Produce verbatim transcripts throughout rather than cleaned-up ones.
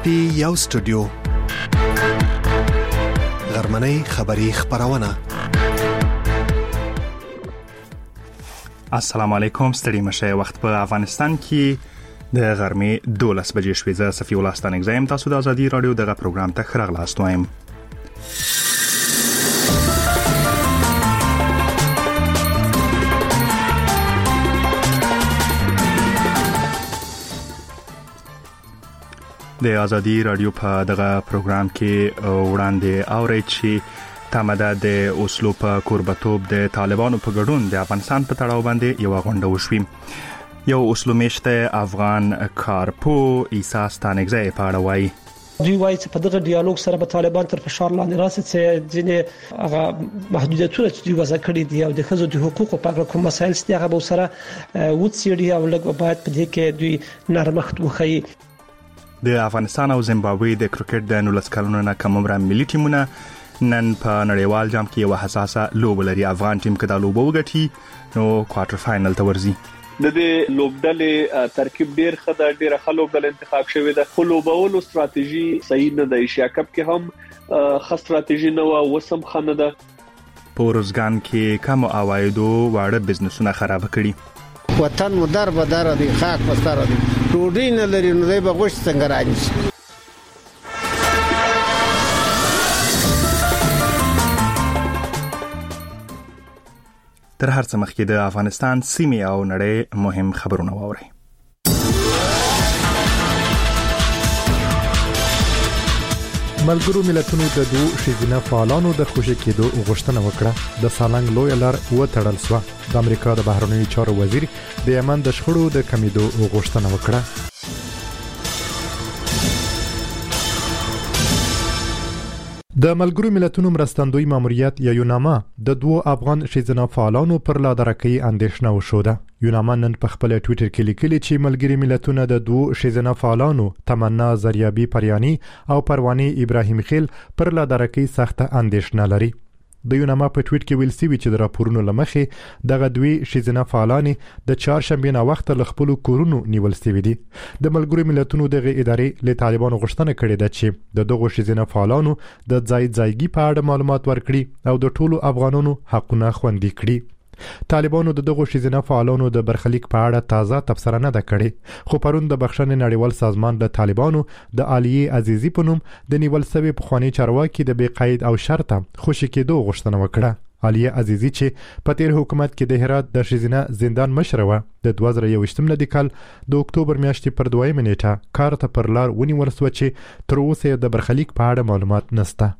پی یو سټوډیو غرمنۍ خبری خبرونه. السلام علیکم، ستړي مشه. وخت په افغانستان کې د غرمې دولس بجې شوې. زه صفی الله ستانک زایم. تاسو د ازادي رادیو دغه پروګرام ته ښه راغلاست وایم. د ازادي رادیو په دغه پروګرام کې وړاندې اورئ چې تمده د اوسلو په کوربتوب د طالبانو په ګډون د افغانستان په تړاو باندې یو غونډه وشوه. یو اوسلو میشته افغان کارپو عیسی ستانکزی په اړه وایي. دوی وایي چې په دغه ډیالوګ سره به طالبان تر فشار لاندې راسي چې ځینې هغه محدودیتونه چې دوی وضع کړي دي او د ښځو د حقوقو په اړه کوم مسایل چې هغه به سره وڅېړي او لږ باید په دې کې دوی نرمښت وښيي. د افغانستان او زیمبابوې د کرکټ د نولس کلونو نه کم عمره ملي ټیمونه نن په نړیوال جام کې یو حساسه لوبه لري. افغان ټیم کې د لوبو وګټي نو کوارټر فائنل ته ورځي. د دې لوبډلې ترکیب ډیر خدای ډیر خلوب د انتخاب شوی د خلوبولو ستراتیژي صحیح نه د ایشیا کپ کې هم خاص ستراتیژي نه و وسم خنه ده. پورزګان کې کم اوایدو واړه بزنسونه خراب کړي. وطن مدار بدار دی خاک مستر دی ټوډی نه لري نو دی به غوښ څنګه راځي. تر هر څه مخکې د افغانستان سیمې او نړۍ مهم خبرونه واورئ. ملګرو ملتونو د دوه ښځینه فعالانو د خوشی کېدو غوښتنه وکړه. د سالنګ لوی لار و تړل شو. د امریکا د بهرنیو چارو وزیر د یمن د شخړو د کمیدو غوښتنه وکړه. د ملګرو ملتونو مرستندوی ماموریت یا یوناما د دوه افغان ښځینه فعالانو پر لادرکۍ اندېښنه وښوده. یوناما نن په خپل ټوئیټر کې لیکلي چې ملګري ملتونه د دوه ښځینه فعالانو تمنا زریابی پریانی او پروانی ابراهیم خیل پر لادرکۍ سخته اندېښنه لري. د یوناما په ټویټ کې ویل سوي چې د راپورونو لمخې دغه دوی ښځینه فعالانې د چهارشنبې نه وخت له خپل کورونو نیول سوي دي. د ملګرو ملتونو دغه ادارې له طالبانو غوښتنه کړې ده چې د دغه ښځینه فعالانو د ځای ځایګي په اړه معلومات ورکړي او د ټولو افغانانو حقونه خوندي کړي. طالبانو د دغه ښځینه فعالانو د برخلیک په اړه تازه تبصره نه ده کړې، خو پرون د بخښنې نړیوال سازمان له طالبانو د عالیه عزیزی په نوم د نیول شوی پخوانی چارواکي د بې قید او شرطه خوشی کېدو غوښتنه وکړه. عالیه عزیزی چې په تیر حکومت کې د هرات د ښځینه زندان مشر و، د دوه زره یوویشتم لدی کال د اکتوبر میاشتې پر دویمه نیټه کار ته پر لار ونیول شو چې تر اوسه د برخلیک په اړه معلومات نشته.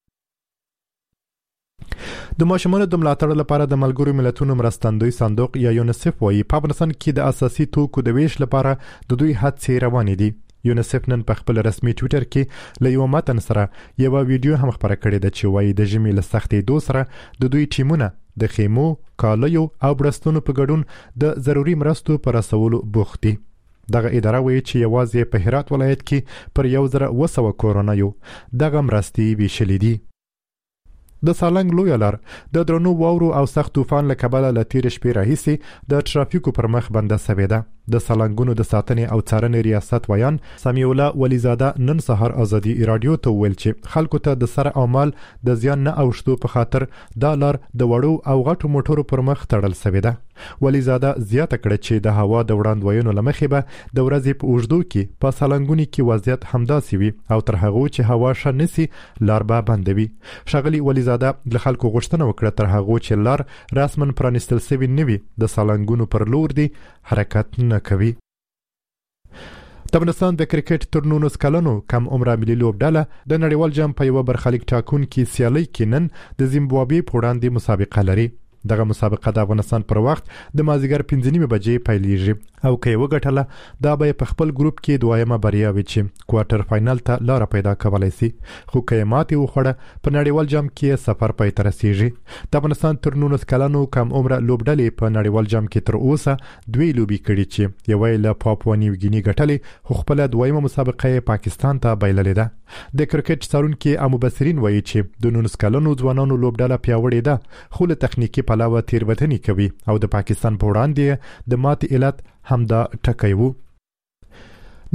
د ماشومانو د ملاتړ لپاره د ملګرو ملتونو مرستندوی صندوق یا یونیسف وايي په افغانستان کې د اساسي توکو د ویش لپاره د دوی هڅې روانې دي. یونیسف نن په خپل رسمي ټوئیټر کې له یو متن سره یو ویډیو هم خبره کړې ده چې وايي د ژمي له سختې دو سره د دوی ټیمونه د خیمو، کالیو او برستونو په ګډون د ضروري مرستو پر رسولو بوخت دي. دغه اداره وایي چې یوازې په هرات ولایت کې پر یو زره اوه سوه کورونه یو دغه مرستې ویشلې دي. د سالنګ لوی لار د درنو واورو او سخت طوفان له کبله له تیر شپې راهیسې د ټرافیکو پر مخ بنده شوې ده. د سالنګونو د ساتنې او څارنې ریاست ویان سمیع الله ولیزاده نن سهار ازادي رادیو ته ویل چې خلکو ته د سر او مال د زیان نه اوښتو په خاطر دا لار د وړو او غټو موټرو پر مخ تړل شوې ده. ولیزاده زیاته کړه چې د هوا د وړاندوینو لمخې به د ورځې په اوږدو کې په سالنګونو کې وضعیت همداسې وي او تر هغه چې هوا ښه نشي لار به بندوي. ښاغلي ولیزاده له خلکو غوښتنه وکړه تر هغه چې لار رسماً پرانیستل شوی نه وي د سالنګونو پر لور دی حرکت نه کوي. د افغانستان د کرکټ تر نولس کلونو کم عمره ملي لوبډله د نړیوال جام په یوه برخلیک ټاکونکي سیالۍ کې نن د زیمبابوې په وړاندې مسابقه لري. دغه مسابقه د افغانستان پر وخت د مازیګر پنځه نیمې بجې پیلیږي او که یې وګټله دا به په خپل ګروپ کې دویمه بریا وي چې کوارټر فائنل ته لاره پیدا کولی شي، خو که یې ماتې وخوړه په نړیوال جام کې سفر پای ته رسیږي. د افغانستان تر نولس کلونو کم عمره لوبډلې په نړیوال جام کې تر اوسه دوی لوبې کړي چې یوه یې له پاپوا نیو ګیني ګټلې، خو خپله دویمه مسابقه یې پاکستان ته بایللې ده. د کرکټ څارونکي او مبصرین وایي چې د نولس کلونو ځوانانو لوبډله پیاوړې ده، خو له تخنیکي پلوه تیروتنې کوي او د پاکستان په وړاندې د ماتې علت همدا ټکی وو.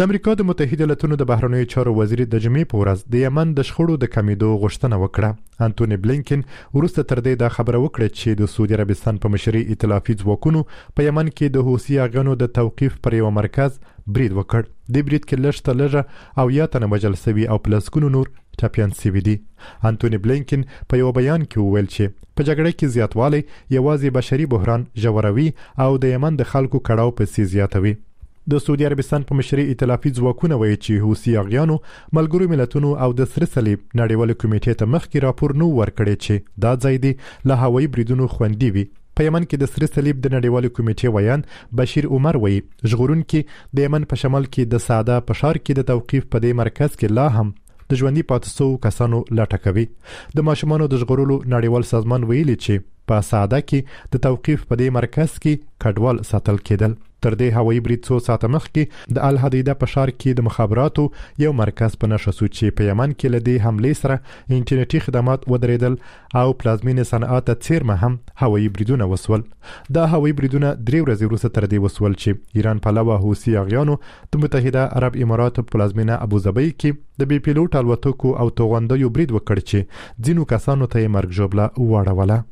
د امریکا د متحده ایالاتونو د بهرنیو چارو وزیر د جمعې په ورځ د یمن د شخړو د کمیدو غوښتنه وکړه. انټونی بلینکن وروسته تر دې دا خبره وکړه چې د سعودي عربستان په مشرۍ ائتلافي ځواکونو په یمن کې د حوثي اغانو د توقيف پر یو مرکز برید وکړ. د برید کې لږ لږه او یا تنه وژل شوي او پلسکونو نور ټپيان شوي دي. انټونی بلینکن په یو بیان کې وویل چې په جګړه کې زیاتوالی یوازې بشري بحران ژوروي او د یمن د خلکو کړهو په زیاتوي. د سعودي عربستان په مشرۍ ائتلافي ځواکونه وایي چې حوثي اغیانو ملګرو ملتونو او د سره صلیب نړیوال کمیټې ته مخکې راپور نو ورکړی چې دا ځای دی له هوایي بریدونو خوندي وي. په یمن کې د سره صلیب د نړیوال کمیټې ویان بشیر عمر وایي ژغورونکي د یمن په شمال کې د ساده په ښار کې د توقيف په دې مرکز کې لا هم د ژوندۍ پاتې شوو کسانو لټه کوي. د ماشومانو د ژغورلو نړیوال سازمان ویلي چې په ساده کې د توقيف په دې مرکز کې کډوال ساتل کېدل. تر دې هوایي برید څو ساعته مخکې د الحدیده په ښار کې د مخابراتو یو مرکز په نښه شو چې په یمن کې له دې حملې سره انټرنیټي خدمات ودرېدل او پلازمینې صنعت ته څیرمه هم هوایي بریدونه وسول. دا هوایي بریدونه درې ورځې وروسته تر دې وسول چې ایران پلوه حوثي اغیانو د متحده عرب اماراتو په پلازمینه ابوظبي کې د بي پیلوټ الوتکو او توغندیو برید وکړ چې ځینو کسانو ته یې مرګ ژوبله واړوله.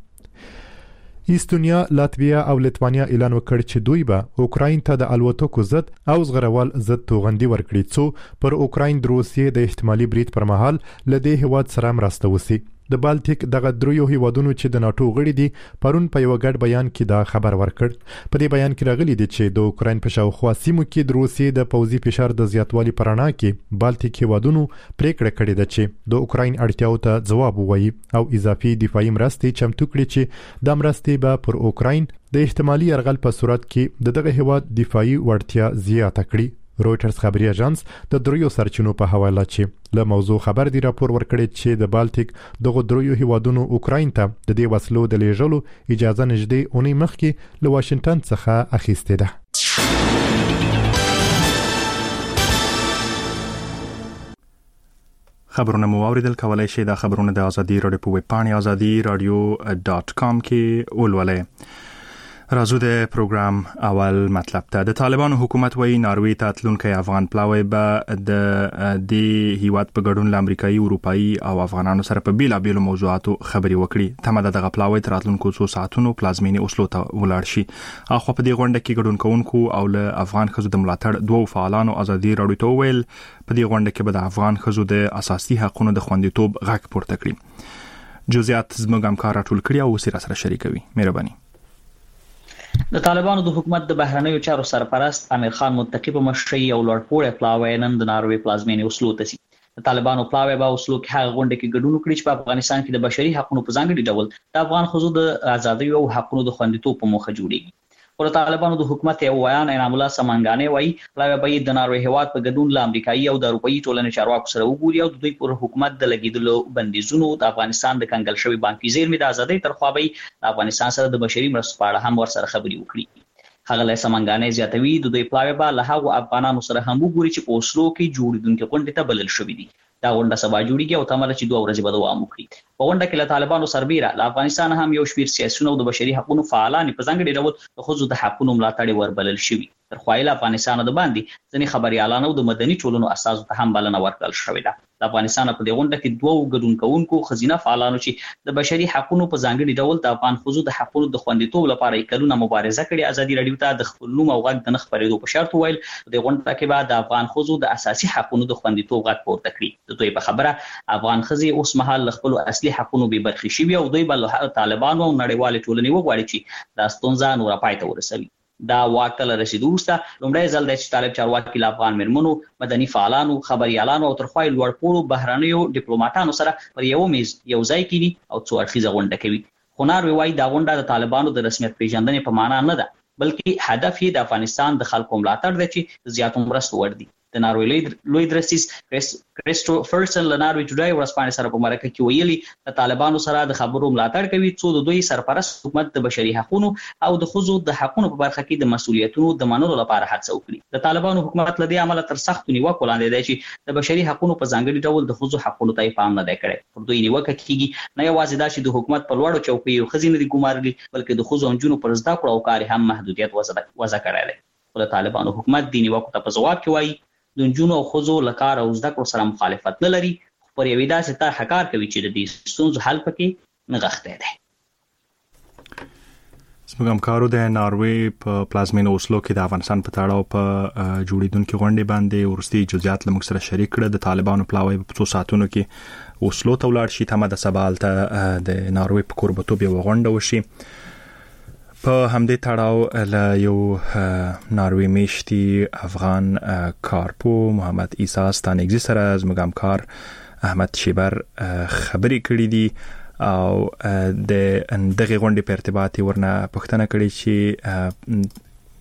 ایستونیا، لاتویا او لیتوانیا اعلان وکړ چې دوی به اوکراین ته د الوتکو ضد او زغروال ضد توغندي ورکړي څو پر اوکراین د روسیې د احتمالي برید پر مهال لدې هیواد سره مرسته وسی. د بالټیک دغه دریو هیوادونو چې د ناتو غړي دي پرون په یو ګډ بیان کې دا خبر ورکړ. په دې بیان کې راغلي دي چې د اوکراین په شاوخوا سیمو کې د روسیې د پوځي فشار د زیاتوالي پر اړه کې بالټیک هیوادونو پریکړه کړې ده چې د اوکراین اړتیاو ته ځواب ووایي او اضافي دفاعي مرستې چمتو کړي چې د مرستې به پر اوکراین د احتمالي یرغل په صورت کې دغه هیواد دفاعي وړتیا زیاته کړي. رويټرز خبري اژانس د دریو سرچینو په حواله چې له موضوع خبر دی راپور ورکړی چې د بالټیک دغه دریو هیوادونو اوکراین ته د دې وسلو د لیږلو اجازه نږدې اونۍ مخکې له واشنگټن څخه اخیستې ده. خبرونه مو اوریدل، کولای شئ دا خبرونه د ازادي رادیو په ویب پاڼه ازادي رادیو ډاټ کام کې ولولئ. راځو د پروګرام اول مطلب ته. د طالبانو حکومت وایي ناروې ته تلونکي افغان پلاوی به د دې هیواد په ګډون له امریکایي، اروپایي او افغانانو سره په بیلابیلو موضوعاتو خبرې وکړي. تمه ده دغه پلاوی تر راتلونکو څو ساعتونو پلازمینې اوسلو ته ولاړ شي. اخو په دې غونډه کې ګډون کوونکو او له افغان ښځو د ملاتړ دوه فعالانو ازادي رادیو ته وویل په دې غونډه کې به د افغان ښځو د اساسي حقوقو د خوندیتوب غږ پورته کړي. جزئیات زموږ همکار راټول کړي او سره سره شریکوي. مهرباني. د طالبانو د حکومت د بهرنیو چارو سرپرست امیر خان متقی په مشرۍ یو لوړپوړی پلاوی نن د ناروې پلازمینې اوسلو ته ځي. د طالبانو پلاوی به اوسلو کې هغه غونډه کې ګډون وکړي چې په افغانستان کې د بشري حقوقو په ځانګړي ډول د افغان ښځو د ازادۍ او حقوقو د خوندیتوب په موخه جوړیږي. پر طالبانو د حکومت یو ویان انعام الله سمنګانې وایي پلاوی به د ناروې هیواد په ګډون له امریکایي او د اروپایي ټولنې چارواکو سره وګوري او د دوی پر حکومت د لګیدلو بندیزونو، د افغانستان د کنګل شوی بانکي زیرمې د ازادۍ تر خوا به د افغانستان سره د بشري مرستو په اړه هم ورسره خبرې وکړي. هغه له سمنګانې زیاتوي د دوی پلاوی به له هغو افغانانو سره هم وګوري چې په اوسلو کې جوړیدونکې غونډې ته بلل شوي دي. دا غونډه سبا جوړیږي او تمه چې دوه ورځې به دوام وکړي. په غونډه کې له طالبانو سربیره له افغانستان هم یو شمېر سیاسیون او د بشري حقوقو فعالان په ځانګړي ډول د ښځو د حقوقو ملاتړ وربلل شوي. تر خوا یې افغانستان د باندې ځینې خبريالان او د مدني ټولنو اساسو ته هم بلنه ورکړل شوې ده. د افغانستان په دې غونډه کې دوه ګډون کوونکو خزینه فعالانو چې د بشري حقوقو په ځانګړي ډول د افغان ښځو د حقوقو د خوندیتوب لپاره کلونه مبارزه کړې، ازادي رادیو ته د خپل نوم او غږ د نه خپرېدو په شرط ویل د غونډه کې بعد د افغان ښځو د اساسي حقوقو د خوندیتوب غږ پورته کړی. د دوی په خبره افغان ښځې اوس مهال له خپل اصلي حقوقو به برخې شي او دوی بل طالبانو او نړیوال ټولنې وغواړي چې دا ستونزه نور پای ته ورسوي. دا واک ته رسیدو وروسته لومړی ځل دی چې طالب چارواکي له افغان میرمنو، مدني فعالانو، خبريالانو او تر خوا یې لوړپوړو بهرنیو ډیپلوماټانو سره پر یو میز یو ځای کېني او څو اړخیزه غونډه کوي. خو ناروې وایي دا غونډه د طالبانو د رسمیت پیژندنې په معنا نه ده، بلکې هدف یې د افغانستان د خلکو ملاتړ دی چې زیاتو مرستو وړ دي. د ناروې لوی درسیس کریسټوفرسن له ناروې ټوډای ورځپاڼې سره په مرکه کې ویلي د طالبانو سره د خبرو ملاتړ کوي څو د دوی سرپرست حکومت د بشري حقوقو او د ښځو د حقوقو په برخه کې د مسؤلیتونو د منلو لپاره هڅه وکړي. د طالبانو حکومت له دې عمله تر سختو نیوکو لاندې دی چې د بشري حقوقو په ځانګړي ډول د ښځو حقوقو ته پام نه دی کړی. پر دوی نیوکه کېږي نه یوازې دا چې د حکومت په لوړو چوکیو ښځې نه دي ګمارلي، بلکې د ښځو او نجونو پر زده کړو او کار هم محدودیت وضع کړی دی. خو د طالبانو حکومت دې نیوکو ته په ځواب کې وایي د جنونو او خزو لکار او زده کړو سره مخالفت نه لري، پر یوې داسې طرحه کار کوي چې د دې ستونزو حل پکې نغښتی دی. زموږ همکارو د ناروې په پلازمینه اوسلو کې د افغانستان په تړاو په جوړیدونکو غونډې باندې ورستي جزئیات له موږ سره شریک کړل. د طالبانو پلاوی په څو ساعتونو کې اوسلو ته ولاړ شي، تمه د سبال ته د ناروې په کوربتوب یو غونډه وشي. په همدې تړاو له یو ناروې میشتي افغان کارپو محمد عیسی ستانګزي سره زموږ همکار احمد شیبر خبرې کړې دي او د دغه غونډې په ارتباط ورنه پوښتنه کړې چې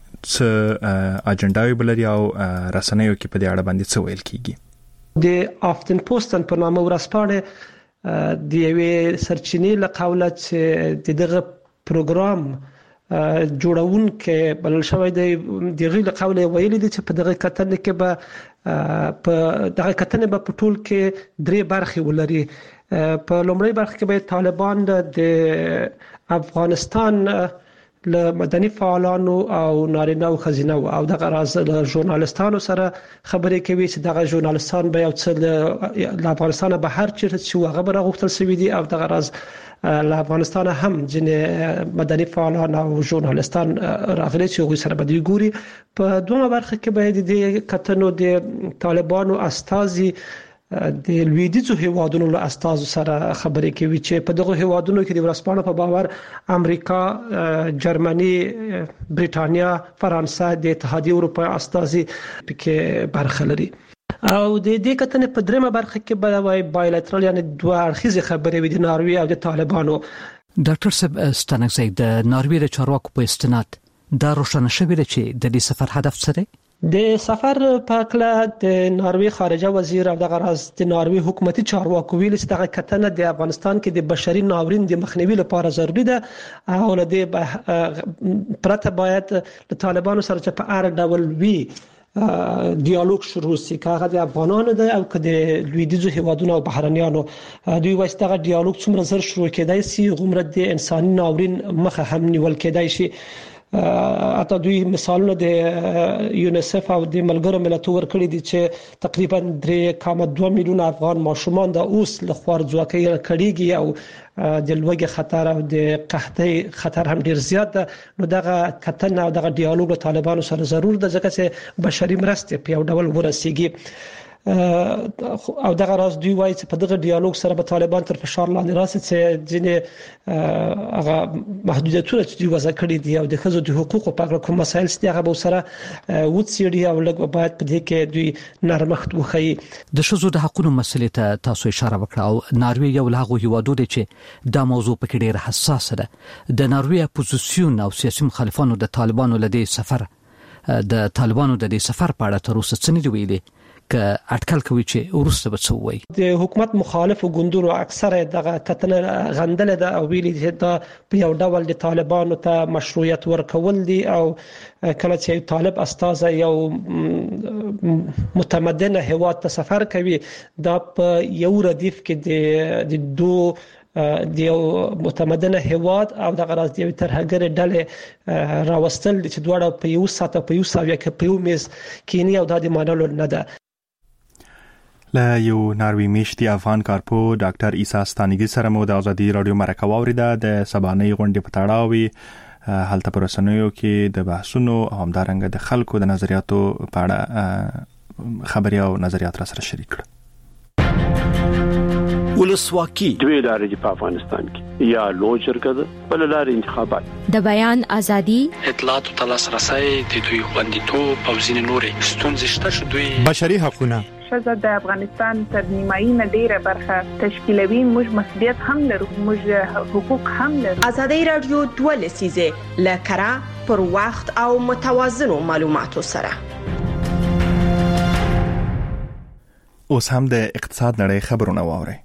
څه اجنډاوي بلري او رسنیو کې په دې اړه باندې څه ویل کیږي. د افغان پوسټن په نامه ورسپانه د یوې سرچینې له قوله چې دغه پروګرام جوړون کې بلل شوی دی، دغه له قوله ویل دي چې په دغه کتنه کې به په دغه کتنه به په ټول کې درې برخې ولري. په لومړی برخه کې به طالبان د افغانستان له مدني فعالانو او نارینه او خزینه او دغه راز له ژورنالستانو سره خبرې کوي چې دغه ژورنالستان به یو څه له افغانستان بهر چیرته چې هغه به راغوښتل شوی دي او دغه راز له افغانستان هم ځینې مدني فعالان او ژورنالستان راغلي چې هغوی سره به دوی ګوري. په دومره برخه کې به د کتنو د طالبانو استازي د لویدیځو هیوادونو له استازو سره خبرې کوي چې په دغه هیوادونو کې د ورسپانه په باور امریکا، جرمني، بریټانیا، فرانسه، د اتحادیې اروپا استازي پکې برخه لري. او د دې کتنې په درېمه برخه کې به وای بایلاترال یعنی دوه اړخیزه خبرې وي د ناروې او د طالبانو. ډاکټر صاحب ستانګزي د ناروې د چارواکو په استناد دا روښانه شوی دی چې د دې سفر هدف څه دی؟ د سفر په کله د ناروې خارجه وزیر او دغه راز د ناروې حکومتي چارواکو ویل چې دغه کتنه د افغانستان کې د بشري ناورین د مخنیوي لپاره ضروری ده او له دې پرته باید د طالبانو سره چې په اړه ډول وی دیالوګ شروع شي، که هغه د افغانانو ده او که د لویدیځو هیوادونو او بهرنیانو. دوی وایي چې دغه دیالوګ څومره زر شروع کېدای شي غومره د انساني ناورین مخه هم نیول کېدای شي. اته دوی مثالونه د یونیسف او د ملګرو ملتونو ورکړي دي چې تقریبا درې کاله دوه میلیون افغان ماشومان د اوس له خوارځواکۍ کړيږي او د لوږې خطر او د قحطۍ خطر هم ډیر زیات ده. نو دغه کتنه او دغه ډیالوګ له طالبانو سره ضرور ده ځکه چې بشري مرستې په یو ډول ورسیږي. او دغه راز دوی وایي چې په دغه ډیالوګ سره به طالبان تر فشار لاندې راسي چې ځینې هغه محدودیتونه چې دوی وضع کړي دي او د ښځو د حقوقو په اړه کوم مسایل چې هغه به سره وڅېړي او لږ باید په دې کې دوی نرمښت وښيي. د ښځو د حقوقو مسلې ته تاسو اشاره وکړه او ناروې یو له هغو هیوادو دی چې دا موضوع پکې ډېره حساسه ده. د ناروې اپوزیسیون او سیاسي مخالفانو د طالبانو لدې سفر د طالبانو د دې سفر په اړه تر اوسه څه نه دی ویلي که اټکل کوي چې ورسته به څه وایي. د حکومت مخالفو ګوندونو اکثره دغه کتنه غندل ده او ویلي چې دا په یو ډول د طالبانو ته مشروعیت ورکول دي او کله چې طالب استازه یو متمدن هیواد ته سفر کوي دا په یو ردیف کې د دوه د یو متمدن هیواد او د غراز دی ترهګر ډلې راوستل چې دواړه په یو ساعت په یو ساویه کې په یو میز کینی او د مانلو نه ده. له یو ناروې میشتي افغان کارپو ډاکټر عیسی ستانګزي سره مو د ازادي رادیو مرکه واوریده. د سبانۍ غونډې په تړاو هلته پر رسنیو کې د بحثونو او همدارنګه د خلکو د نظریاتو په اړه خبري او نظریات را سره شریک کړل. ولسواکي دوی لارې په افغانستان کې یا لوی جرګه ده بل لارې انتخابات د بیان ازادي اطلاعات او لاسرسي د دوی خوندیتوب او ځینې نورې ستونزې شته چې دوی بشري حقوقونه شزه د افغانستان تر نیمایي نه ډیره برخه تشکیلوي. موږ مسؤلیت هم لرو، موږ حقوق هم لرو. ازادي رادیو دوه لسیزه لکرا پر وخت او متوازنو معلوماتو سره. اوس هم د اقتصاد نړۍ خبرونه واوري.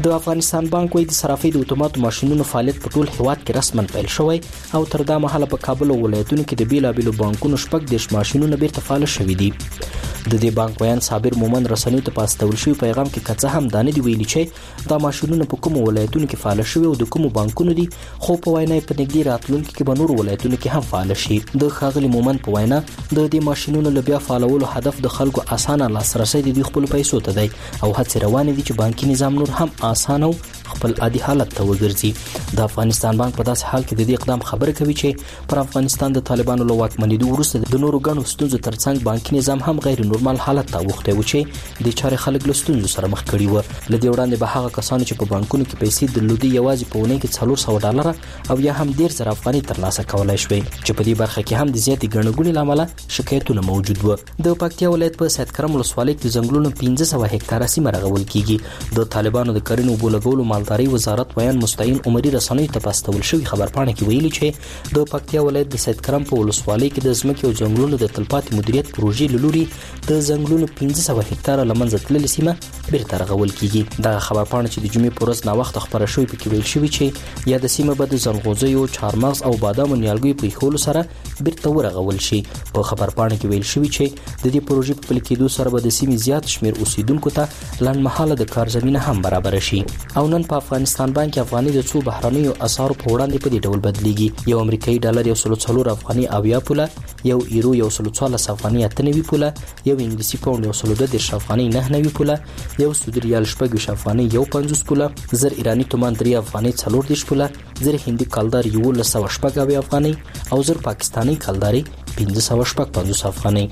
د افغانستان بانک وایي د صرافۍ د اتومات ماشينونو فعالیت په ټول هیواد کې رسماً پیل شوی او تر دا مهاله په کابل ولایتونو کې د بیلابیلو بانکونو شپږ دیش ماشينونه بیرته فعال شوي دي. د دې بانک ویان صابر مومن رسنیو ته پاستول شوی پیغام کې کڅه هم دانه دی ویلي چې دا ماشينونه په کوم ولایتونو کې فعال شوي او د کوم بانکونو دي، خو په وینا په نږدې راتلونکي کې به نور ولایتونو کې هم فعال شي. د ښاغلي مومن په وینا د دې ماشينونو ل بیا فعالولو هدف د خلکو اسانه لاسرسي د خپل پیسو ته دی او هڅې روانې دي چې بانکي نظام نور هم اسانه او خپل عادي حالت ته وګرځي. د افغانستان بانک په داسې حال کې د دې اقدام خبره کوي چې پر افغانستان د طالبانو له واکمنېدو وروسته د نورو ګڼو ستونزو ترڅنګ بانکي نظام هم غیر نورمال حالت ته اوښتی و چې د چارې خلک له ستونزو سره مخ کړي و. له دې وړاندې به هغه کسانو چې په بانکونو کې پیسې درلودې یوازې په اونۍ کې څلور سوه ډالره او یا هم ډېر زره افغانۍ ترلاسه کولای شوې، چې په دې برخه کې هم د زیاتې ګڼې ګوڼې له امله شکایتونه موجود و. د پکتیا ولایت په سید کرم ولسوالۍ کې د ځنګلونو پنځه سوه هکتاره سیمه رغول کیږي. د طالبانو د کرنې اوبو لګولو مالدارۍ وزارت ویان مستعین عمري رسنیو ته پاستول شوی خبرپاڼه کې ویلي چې د پکتیا ولایت د سید کرم په ولسوالۍ کې د ځمکې او ځنګلونو د تلپاتې مدیریت پروژې له لوري د ځنګلونو پنځه سوه هکتاره له منځه تللې سیمه بیرته رغول کیږي. دغه خبرپاڼه چې د جمعې په ورځ ناوخته خپره شوې پکې ویل شوي چې یا د سیمه به د ځنغوزیو، چهارمغز او بادامو نیالګیو په ایښولو سره بیرته ورغول شي. په خبرپاڼه کې ویل شوي چې د دې پروژې په پلي کېدو سره به د سیمې زیات شمېر اوسیدونکو ته لنډمهاله د کار زمینه هم برابره شي. او نن په افغانستان بانک افغاني د څو بهرنیو اسعارو په وړاندې په دې ډول بدلیږي. یو امریکایي ډالر یو سل څلور افغاني اویا پوله، یو ایرو یو سل څوارلس افغاني اته نوي پوله، یو انګلیسي پاونډ یو سل دوه دېرش افغاني نهه نوي پوله، یو سعودي ریال شپږ ویشت افغاني یو پنځوس پوله، زر ایراني تومان درې افغاني څلور دېرش پوله، زر هندي کلدار یولس سوه شپږ اویا افغاني او زر پاکستاني کلداري پنځه سوه شپږ پنځوس افغاني.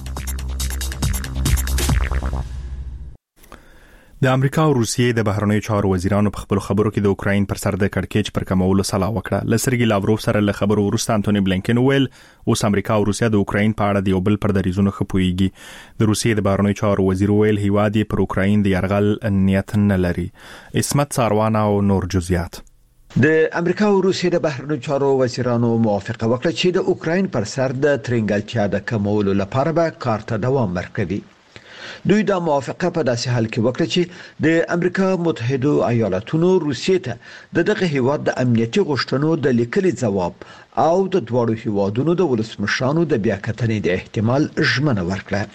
د امریکا او روسیې د بهرنیو چارو وزیرانو په خپل خبرو کې د اوکراین پر سر د کړکېچ پر کمولو سلا وکړه. لسرګي لاوروف سره له خبرو وروسته انټونی بلینکن ویل اوس امریکا او روسیا د اوکراین په اړه د یو بل پر دریزونو خپويږي. د روسیې د بهرنیو چارو وزیر ویل هیواد پر اوکراین د يرغل نیت نه لري. اسمت ساروانه او نور جزئیات. د امریکا او روسیې د بهرنیو چارو وزیرانو موافقه وکړه چې د اوکراین پر سر د ترنګلتیا د کمولو لپاره به کار ته دوام ورکوي. دوی دا موافقه په داسې حال کې وکړه چې د امریکا متحده ایالاتونو روسیې ته د دغه هیواد د امنیتي غوښتنو د لیکلي ځواب او د دوړو هیوادونو د ولسمشرانو د بیاکتنې د احتمال ژمنه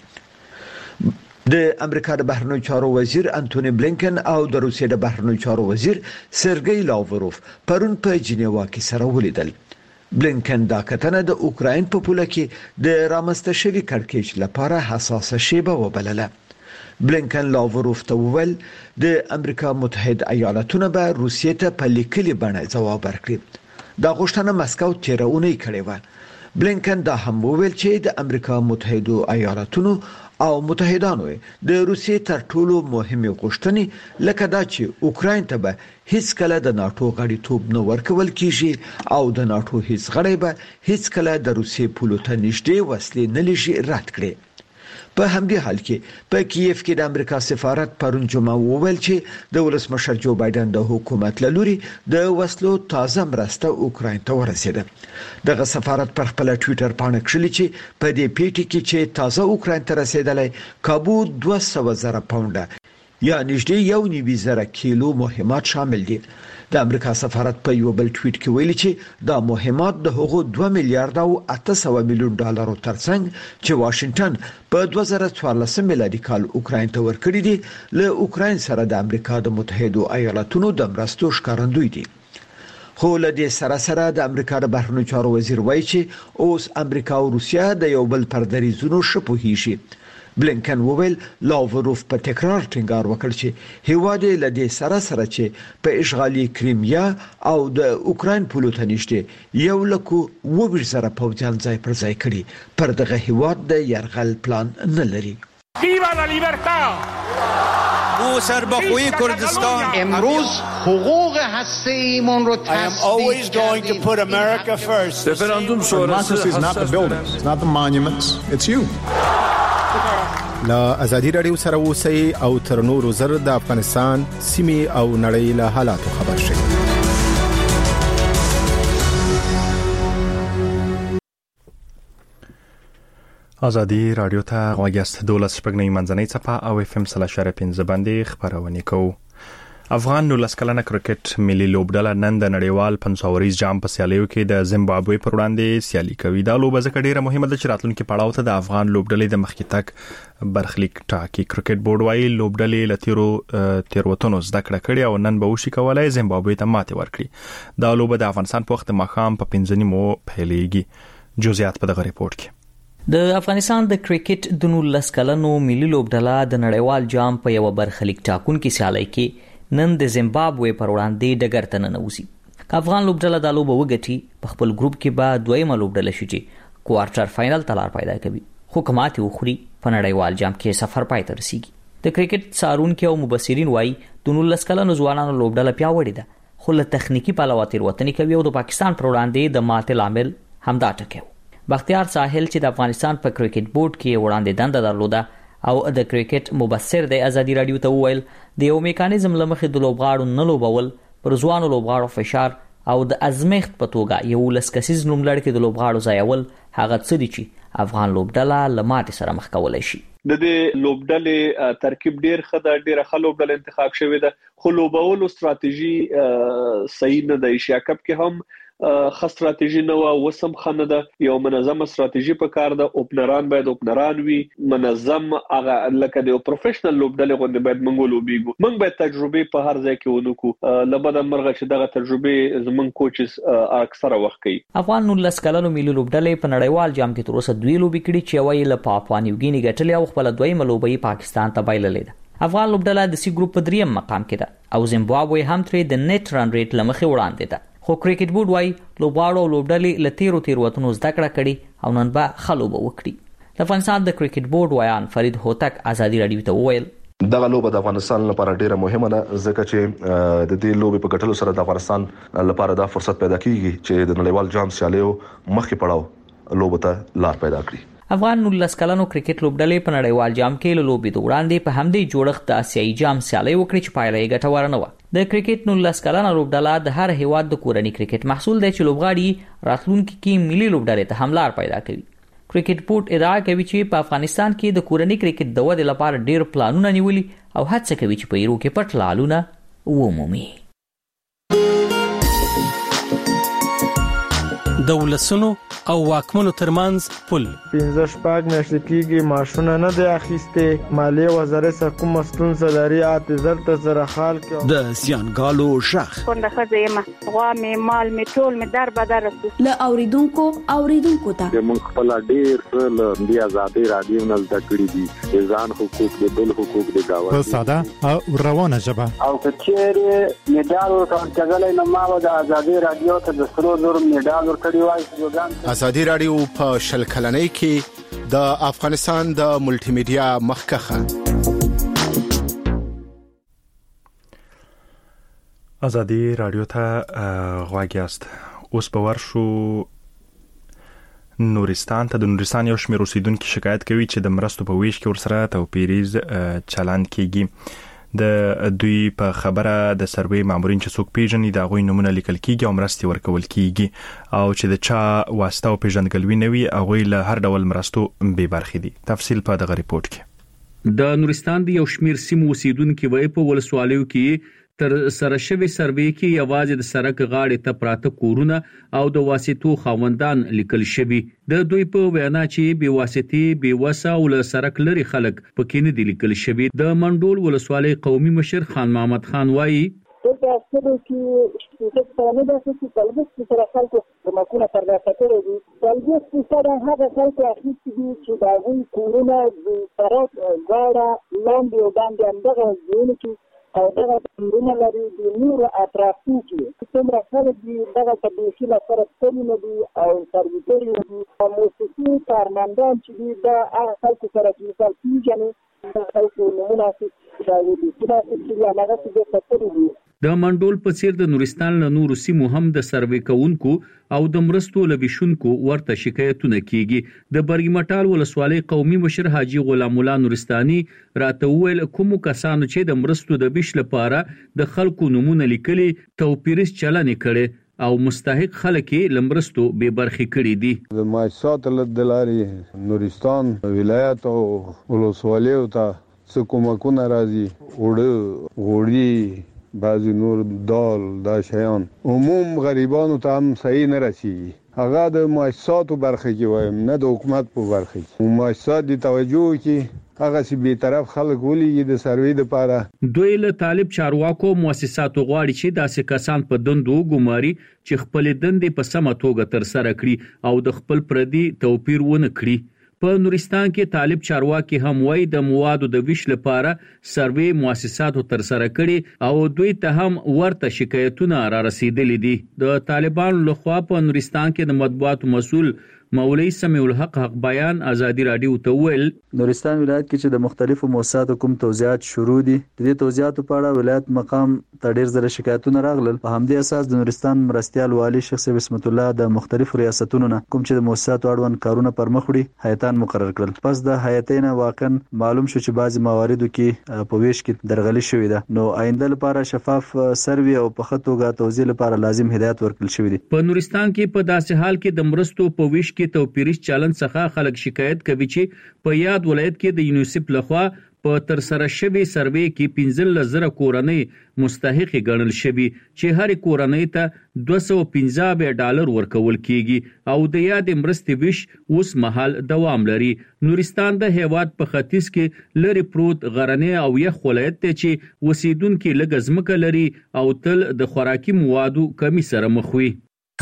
ورکړه. د امریکا د بهرنیو چارو وزیر انټونی بلینکن او د روسیې د بهرنیو چارو وزیر سرګی لاوروف پرون په جنیوا کې سره ولیدل. بلینکن دا کتنه د اوکراین په پوله کې د رامنځته شوي کړکېچ لپاره حساسه شیبه وبلله. بلینکن لاوروف ته وویل د امریکا متحده ایالاتونو به روسیې ته په لیکلي بڼه ځواب ورکړي. دا غوښتنه مسکو تیرونه کړې و. بلینکن دا هم وویل چې د امریکا متحده ایالاتونو او متحدانو د روسیې تر ټولو مهمه غوښتنې لکه دا چې اوکراین ته به هیڅ کله د ناتو غړیتوب نه ورکول کیږي او د ناتو هیڅ غړی به هیڅ کله د روسیې پولو ته نږدې وسلې نه لشي رد کړي. په همدې حال کې په کیف کې د امریکا سفارت پرون جمعه وویل چې د ولسمشر جو بایدن د حکومت لوري د وسلو تازه مرسته اوکراین ته ورسېده. دغه سفارت پر خپل ټوئیټر باندې کړی چې په دې پیټي کې چې تازه اوکراین ته رسیدلې کابو دوه سوه زره پاونډه یا نږدې یو نیم زره کیلو مهمات شامل دي. د امریکا سفارت په یو بل ټویټ کې ویلي چې دا مهمات د هغو دوه میلیارډ او اته سوه میلیون ډالرو ترڅنګ چې واشنگټن په دوه زره څوارلس میلادي کال اوکراین ته ورکړي دي له اوکراین سره د امریکا د متحده ایالاتونو د مرستو ښکارندوی دي. خو له دې سره سره د امریکا د بهرنیو چارو وزیر وایي چې اوس امریکا او روسیا د یو بل پر دریزونو شپوهیږي. بلینکن وویل لاوروف په تکرار ټینګار وکړ چې هیواد له دې سره سره چې په اشغالي کریمیا او د اوکراین پولو ته نږدې یو لکو اووه زره پوځیان ځای پر ځای کړي پر دغه هیواد د یرغل پلان نه لري. ویوا لا لیبرتا او سربخوی کردستان امروز حقوق هسته‌ایمون رو تصدیق کردیم. رفراندوم شورای is not the buildings, it's not the monuments, it's you. لا ازادي رادیو سره اوسئ او تر نورو زر د افغانستان سیمه او نړۍ له حالاتو خبر شئ. ازادي رادیو ته غوږیاست. دولس شپږ نه منځنۍ صفه او اف ام سلا شر پنځه باندې خبرونه کوو. افغان نولس کلنه کرکټ ملي لوبډله نن د نړیوال پنځاوریز جام په سیالیو کې د زیمبابوې پر وړاندې سیالي کوي. دا لوبه ځکه ډیره مهمه ده چې راتلونکي پړاو ته د افغان لوبډلې د مخکې تګ برخلیک ټاکي. کرکټ بورډ وايي لوبډلې لتیرو تیروتنو زده کړه کړې او نن به وشي کولای زیمبابوې ته ماتې ورکړي. دا لوبه د افغانستان په وخت ماښام په پنځه نیمو پیلېږي. جزئیات په دغه ریپورت کې. د افغانستان د کرکټ د نولس کلنو ملي لوبډله د نړیوال جام په یو برخلیک ټاکونکي سیالي کې نن د زیمبابوې پر وړاندې ډګر ته ننوځي. افغان لوبډله د لوبه وګټي په خپل ګروپ کې به دویمه لوبډله شي چې کوارټر فائنل ته لار پیدا کوي. خو کمات وخوري په نړیوال جام کې سفر پای ته رسیږي. د کرکټ څارونکو او مبصرین وایي د نولس کلنو ځوانانو لوبډله پیاوړې ده، خو له تخنیکی پلوه تیروتنې کوي او د پاکستان پر وړاندې د ماتې لامل همدا ټکی و. بختیار ساحل چې د افغانستان په کرکټ بورډ کې وړاندې دنده درلوده او د کرکټ مبصر د ازادي رادیو ته وویل د یو میکانیزم لمخې د لوبغاړو نه لوبول پر ځوانو لوبغاړو فشار او د ازمېخت په توګه یو لسکسیز نوملړ کې د لوبغاړو ځایول هغه څه دي چې افغان لوبډله له ماتې سره مخ کولای شي. د دې لوبډلې ترکیب ډیر ښه ده، ډیره ښه لوبډله انتخاب شوې ده، خو لوبولو ستراتیژي صحیح نه ده. ایشیا کپ کې هم خاص استراتیژي نه و، وسم خنه ده، یو منظمه استراتیژي په کار ده. اوپنران باید اوپنران وي منظم، هغه لکه د پروفیشنل لوبډلې غوندې باید موږ لوبېږو. موږ باید تجربه په هر ځای کې ونکو، لبد مرغه چې دغه تجربه زمون کوچز اکثره وخت کوي. افغان نولس کلنو ملي لوبډلې په نړیوال جام کې تر اوسه دوی لوبې کړې چې وایي له پاپوا نیوګینی ګټلې او خپل دویمه لوبې پاکستان ته بایللې ده. افغان لوبډله د سی ګروپ په دریم مقام کې ده او زیمبابوې هم ترې د نیټ رن ریټ لمخې وړاندې ده. خو کرکټ بورډ وايي لوبغاړو او لوبډلې له تیرو تیروتنو زده کړه کړې او نن به ښه لوبه وکړي. د افغانستان د کرکټ بورډ ویان فرید هوتک ازادي رادیو ته وویل دغه لوبه د افغانستان لپاره ډیره مهمه ده ځکه چې د دې لوبې په ګټلو سره د افغانستان لپاره دا فرصت پیدا کیږي چې د نړیوال جام سیالیو مخکې پړاو لوبه ته لار پیدا کړي. افغان نولس کلنو کرکټ لوبډلې په نړیوال جام کې له لوبې د وړاندې په همدې جوړښت د آسیایي جام سیالي وکړي چې پایله یې ګټوره نه وه. د کرکټ نولس کلنه لوبډله د هر هیواد د کورني کرکټ محصول دی چې لوبغاړي راتلونکي کې ملي لوبډلې ته هم لار پیدا کوي. کرکټ بورډ ادعا کوي چې په افغانستان کې د کورني کرکټ د ودې لپاره ډېر پلانونه نیولي او هڅه کوي چې په ایرو کې پټ لالونه ومومي. د ولسونو او واکمنو ترمنځ پل پنځه شپږ میاشتې کېږي ماشونه نه دی اخیستې. مالیې وزارت سره کوم ستونزه لري اعتذار ته سره حال کې د زیانګالو شخ څنګه خځه یم غوا مې مال مې ټول مې در بدر له اوریدونکو اوریدونکو ته موږ خپل ډیر له دی آزادي رادیو نه زده کړی دي ځان حقوق د بل حقوق د گاوه په ساده او روانه ژبه او کچېره میډال ورکړل نه ما د آزادي رادیو ته د سرو زر میډال ورکړی وای. ازادي رادیو په شل کلنۍ کې د افغانستان د ملټي میډیا مخکخه. ازادي رادیو ته غواګیاست. اوس به ورشو نورستان ته. د نورستان یو شمېر اوسیدونکو شکایت کوي چې د مرستو په ویش کې ورسره توپیریز چلند کیږي. د دوی په خبره د سروې مامورین چې څوک پیژني د غوي نمونه لیکل کیږي او مرستي ورکول کیږي او چې د چا واسطه او پیژندګلوي نوي او له هر ډول مرستو به برخې دي. تفصیل په دغه ریپورت کې. د نورستان د یو شمیر سیمو اوسیدونکو وای په ولسوالیو کې تر سره شوی سروې کې یوازې د سرک غاړې ته پراته کورونه او د واسطو خاوندان لیکل شوی. د دوی په وینا چې بې واسطې بې وسه او له سرک لري خلک پکې نه دي لیکل شوی. د منډول ولسوالۍ قومي مشر خان محمد خان وایي دغه څه چې د څه د څه په لږ څه سره خلکو د مکونه پر راټول دي. ولې چې سره هغه خلکو اخیستي دي چې دا غوي کورونه د سرک غاړه لاندې او باندې همدغه ځایونه کې او دغه کورونه لري د نور اطرافي کې څومره خلک دي دغه تبدیل لپاره ستنې دي او سرویسري دي او موسسي کارمندان چې دي دا هغه خلکو سره چې مثال پیژني دا خلکو نمونه اخیستي دا دي چې دا چې هغه څه د ستري دي. د منډول په څیر د نورستان له نورو سیمو هم د سروې کوونکو او د مرستو لويشونکو ورته شکایتونه کیږي. د برګمټال ولسوالۍ قومي مشر حاجی غلام الله نورستاني راته ویل کوم کسانو چې د مرستو د ویش لپاره د خلکو نمونه لیکلي توپیرس چلنې کړي او مستحق خلک لمرستو به برخې کړي دي. د ماجسات لدلاري نورستان ولایت او ولسوالیو ته څه کومکونه راځي وړ غوړي بعضی نور دال دا شیان عموم غریبانو ته هم صحیح نه رسیږي. هغه د مؤسساتو برخه کې وایم نه د حکومت په برخه کې. مؤسسات دي توجه کې هغه سي به طرف خلک ولې د سروي د پاره. دوی له طالب چارواکو مؤسساتو غواړي چې داسې کسان په دندو ګماري چې خپل دندې په سمه توګه تر سره کړي او د خپل پردي توپیر ونه کړي. په نورستان کې طالب چارواکي هم وایي د موادو د ویش لپاره سروي مؤسساتو تر سره کړي او دوی ته هم ورته شکایتونه را رسیدلي دي. د طالبانو لخوا په نورستان کې د مطبوعاتو مسؤل مولوی سمیع الحق حق بیان ازادي رادیو ته ویل نورستان ولایت کې چې د مختلفو مؤسساتو کوم توزیعات شروع دي د دې توزیعاتو په اړه ولایت مقام ته ډېر زره شکایتونه راغلل. په همدې اساس د نورستان مرستيال والی شیخ بسمت الله د مختلفو ریاستونو نه کوم چې د مؤسساتو اړوند کارونه پر مخ وړي هیئتان مقرر کړل. پس د هیئتین واقعا معلوم شو چې بعضی مواردو کې په ویش کې درغلي شوې ده. نو آینده لپاره شفاف سروي او په خطوګه توزیع لپاره لازم هدایت ورکړل شوی دی. په نورستان کې په داسې حال کې د مرستو په ویش کې توپیریش چلن څخه خلک شکایت کوي چې په یاد ولایت کې د یونیسف لخوا په تر سره شوی سروي کې پنځه زره کورنۍ مستحق ګڼل شوی چې هر کورنۍ ته دوه سوه پنځه ډالر ورکول کیږي او د یاد مرستې ویش اوس مهال دوام لري. نورستان د هیواد په ختیځ کې لري پروت غرنی او یخ ولایت ته چې اوسیدونکو لږ ځمکه لري او تل د خوراکي موادو کمی سره مخ وي.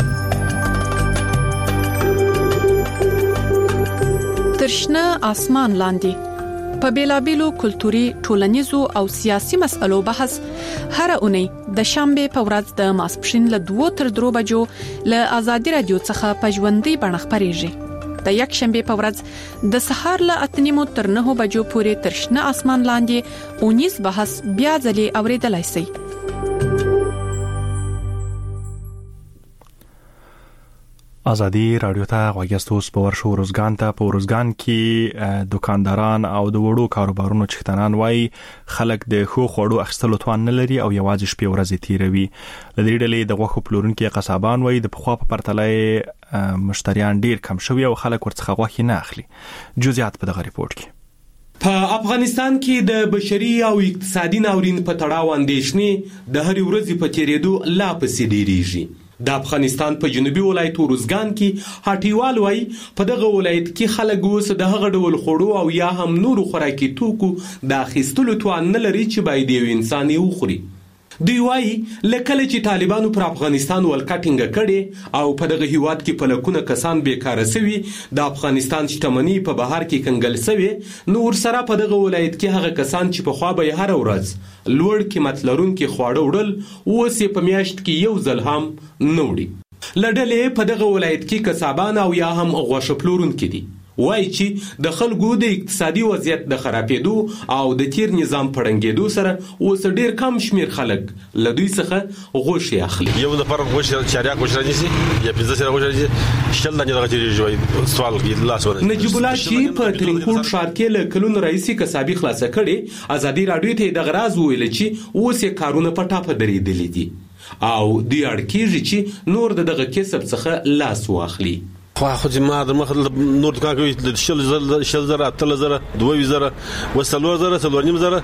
ترشنه آسمان لاندې په بیلابیلو کلتوري ټولنیزو او سیاسي مسألو بحث هر اونۍ د شنبه په ورځ د ماسپښین له دوه تر درو بجو له ازادي رادیو څخه په ژوندۍ بڼه خبرېږي. د یک شنبه په ورځ د سهار له اته نیمو تر نه بجو پورې ترشنه آسمان لاندې اونیز بحث بیا ځلې اوریدلای شئ. ازادي رادیو ته غوښتو سپور شو روزګان ته په روزګان کې دکانداران او د وړو کاروبارونو چختنان وای خلک د خو خوړو اخستلو توان نه لري او یوازې شپې ورځې تیروي. لدې ډلې د غوښو پلورونکو قصابان وای د پخوا په پرتله مشتریان ډیر کم شوي او خلک ورڅخه غوښه نه اخلي. جزئیات په دغه ریپورت کې. په افغانستان کې د بشري او اقتصادي ناورین په تړاو اندېښنې د هر ورځې په تیریدو لا پسې ډیریږي. د افغانستان په جنوبي ولایت روزګان کې هټیوال وای په دغه ولایت کې خلک اوس د هغه ډول خوړو او یا هم نورو خوراکي توکو د اخیستلو توان نه لري چې باید یو انسان یې وخوري. دوی وای لکه چې طالبانو پر افغانستان ولکټینګ کړي او په دغه هیواد کې په لکونه کسان بیکاره سوي د افغانستان شتمنۍ په بهر کې کنګل سوي نو ورسره په دغه ولایت کې هغه کسان چې په خوا به هر ورځ لوړ قیمت لرونکي خواړه وړل اوس په میاشت کې یو ځل هم نه وړي. لړلې په دغه ولایت کې کسبان او یا هم غوښه پلورونکي دي. وای چې د خلکو د اقتصادي وضعیت د خرابېدو او د تیر نظام پړنګېدو سره اوس ډیر کم شمیر خلک له دوی څخه غوښه اخلي. یو د فرق غوښه چاریا غوښه راځي یا پنځه سره غوښه راځي شل دغه دغه جوړي سوال کې لاس ور نجیب الله چې په ترینکوټ ښار کې له کلون رئیسي کسابي خلاصه کړي ازادي رادیو ته د غراز ویل چې اوس یې کارونه په ټاپه درېدلې دي او دوی اړکیږي چې نور دغه کسب څخه لاس واخلي. خو خو ما د مخ نور دکان کوي د شل زره شل زره تل زره دوه زره وسلو زره سلو نیم زره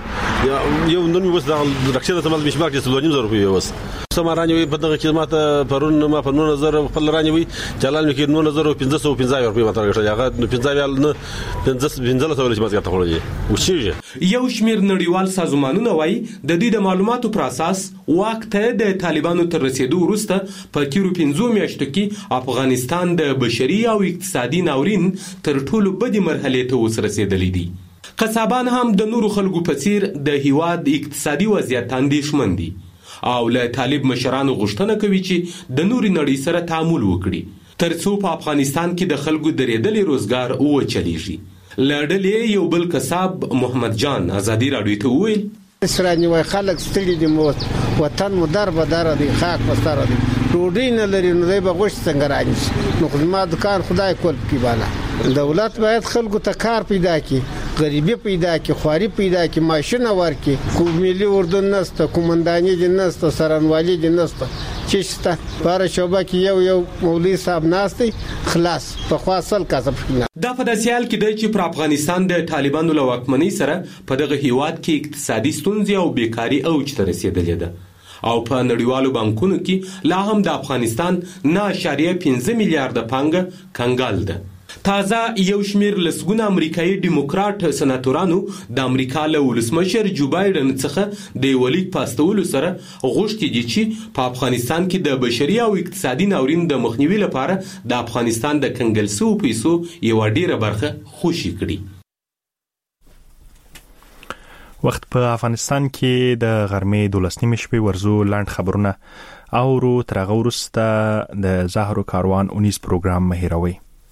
یو نن وس د رکشنه تمل مش مارکت سلو نیم زره په وس سمارانه وي په دغه کې ماته پرون ما په نو نظر خپل رانه وي چلان کې نو نظر پنځه سوه پنځه روپۍ ماته راغلی هغه پنځه ویل نه پنځه پنځه ته ولې ماته کړی وشي. یو شمیر نړیوال سازمانونه وایي د دې د معلوماتو پر اساس وخت د طالبانو تر رسیدو وروسته په تیرو پنځو میاشتو کې افغانستان د بشري او اقتصادي ناورین تر ټولو بدې مرحلې ته اوس رسیدلی دي. قصابان هم د نورو خلکو په څیر د هیواد اقتصادي وضعیت اندېښمن دي او له طالب مشرانو غوښتنه کوي چې د نوري نړۍ سره تعامل وکړي ترڅو په افغانستان کې د خلکو درېدلې روزګار وچلیږي. لړلې یو بل قصاب محمد جان ازادي رادیو ته وویل اسرانی وای خلک ستړي دي مو وطن مو در به در دي خاک مستر دي ډوډۍ نه لري نو دی به غوښ څنګه راځي نو خدمات دکان خدای کول کی بالا. دولت باید خلکو ته کار پیدا کړي غریبي پیدا کړي خواري پیدا کړي ماشینه ورکړي کوم ملي اردن نسته کومنداني دي نسته سرانوالي دي نسته چې شته بار شوبه کې یو یو مولوی صاحب ناشتي خلاص په خاصل کسب نه. دا په داسیال کې دی چې پر افغانستان د طالبانو له واکمنۍ سره په دغه هیواد کې اقتصادي ستونزې او بیکاری اوج ته رسیدلې ده او په نړیوالو بانکونو کې لا هم د افغانستان نه اشاریه پنځه میلیارډ پانګه کنګال ده. تازه یو شمیر لسګونه امریکایي ډیموکراټ سناتورانو د امریکا له ولسمشر جو بایدن څخه د ولیک پاستولو سره غوښتي دي چې په افغانستان کې د بشري او اقتصادي ناورین د مخنیوي لپاره د افغانستان د کنګل سو پیسو یو ډیره برخه خوشي کړي. وخت په افغانستان کې د غرمې دولسنیمې شپې ورزو لاند خبرونه اورو تر هغه وروسته د زهرو کاروان اونیز پروګرام مهیروي.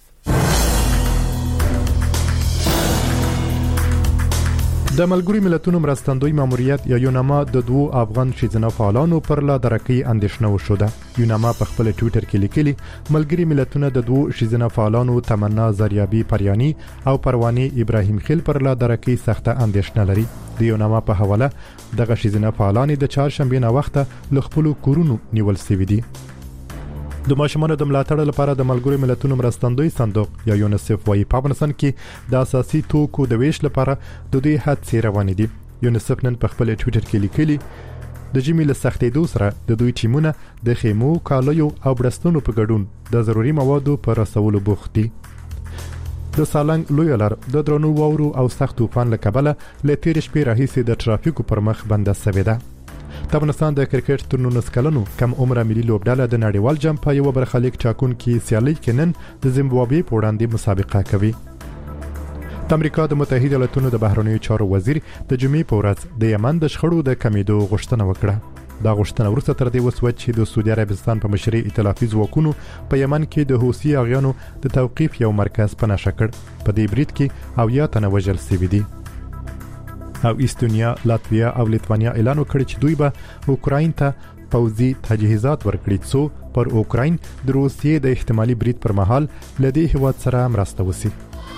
د ملګرو ملتونو مرستندوی ماموریت یا یوناما د دوو افغان ښځینه فعالانو پر لا درکې اندېښنه وشوده. یوناما په خپل ټویټر کې لیکلي ملګري ملتونه د دوو ښځینه فعالانو تمنا زریابی پریانی او پروانی ابراهیم خیل پر لا درکې سخته اندېښنه لري. د یوناما په حواله دغه ښځینه فعالان د چهارشنبې نه وخته له خپلو کورونو نیول شوي دي. د ماشومانو د ملاتړ لپاره د ملګرو ملتونو مرستندوی صندوق یا یونیسف وايي په افغانستان کې د اساسي توکو د ویش لپاره د دوی هڅې روانې دي. یونیسف نن په خپل ټویټر کې لیکلي د ژمي له سختېدو سره د دوی ټیمونه د خیمو، کالیو او برستونو په ګډون د ضروري موادو په رسولو بوخت دي. د سالنګ لوی لار د درنو واورو او سخت طوفان له کبله له تیر شپې راهیسې د ټرافیکو پر مخ بنده شوې ده. د افغانستان د کرکټ تر نولس کلنو کم عمره ملي لوبډله د نړیوال جام په یو برخلیک ټاکونکي سیالي کې نن د زیمبابوې په وړاندې مسابقه کوي. د امریکا د متحده ایالاتونو د بهرنیو چارو وزیر د جمعې په ورځ د یمن د شخړو د کمیدو غوښتنه وکړه. دا غوښتنه وروسته تر دې وسوه چې د سعودي عربستان په مشرۍ ائتلافي ځواکونو په یمن کې د حوثي اغیانو د توقيف یو مرکز په نښه کړ. په دې برید کې اویا تنه وژل شوي دي. او استونیا، لاتویا او لیتوانیا اعلان وکړ چې دوی به اوکراین ته پوځي تجهیزات ورکړي څو پر اوکراین د روسیې د احتمالي برید پر مهال لدې هیواد سره مرسته وسی.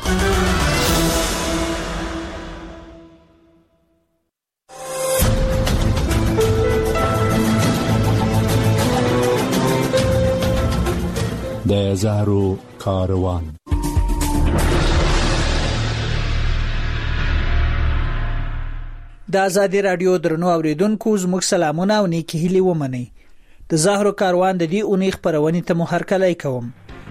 د زهرو کاروان د آزادي رادیو درنو اوریدونکو زموږ سلامونه او نیکی هیلې ومنئ. د زهرو کاروان د دې اونۍ خبرونه ته مو هرکلی کوم.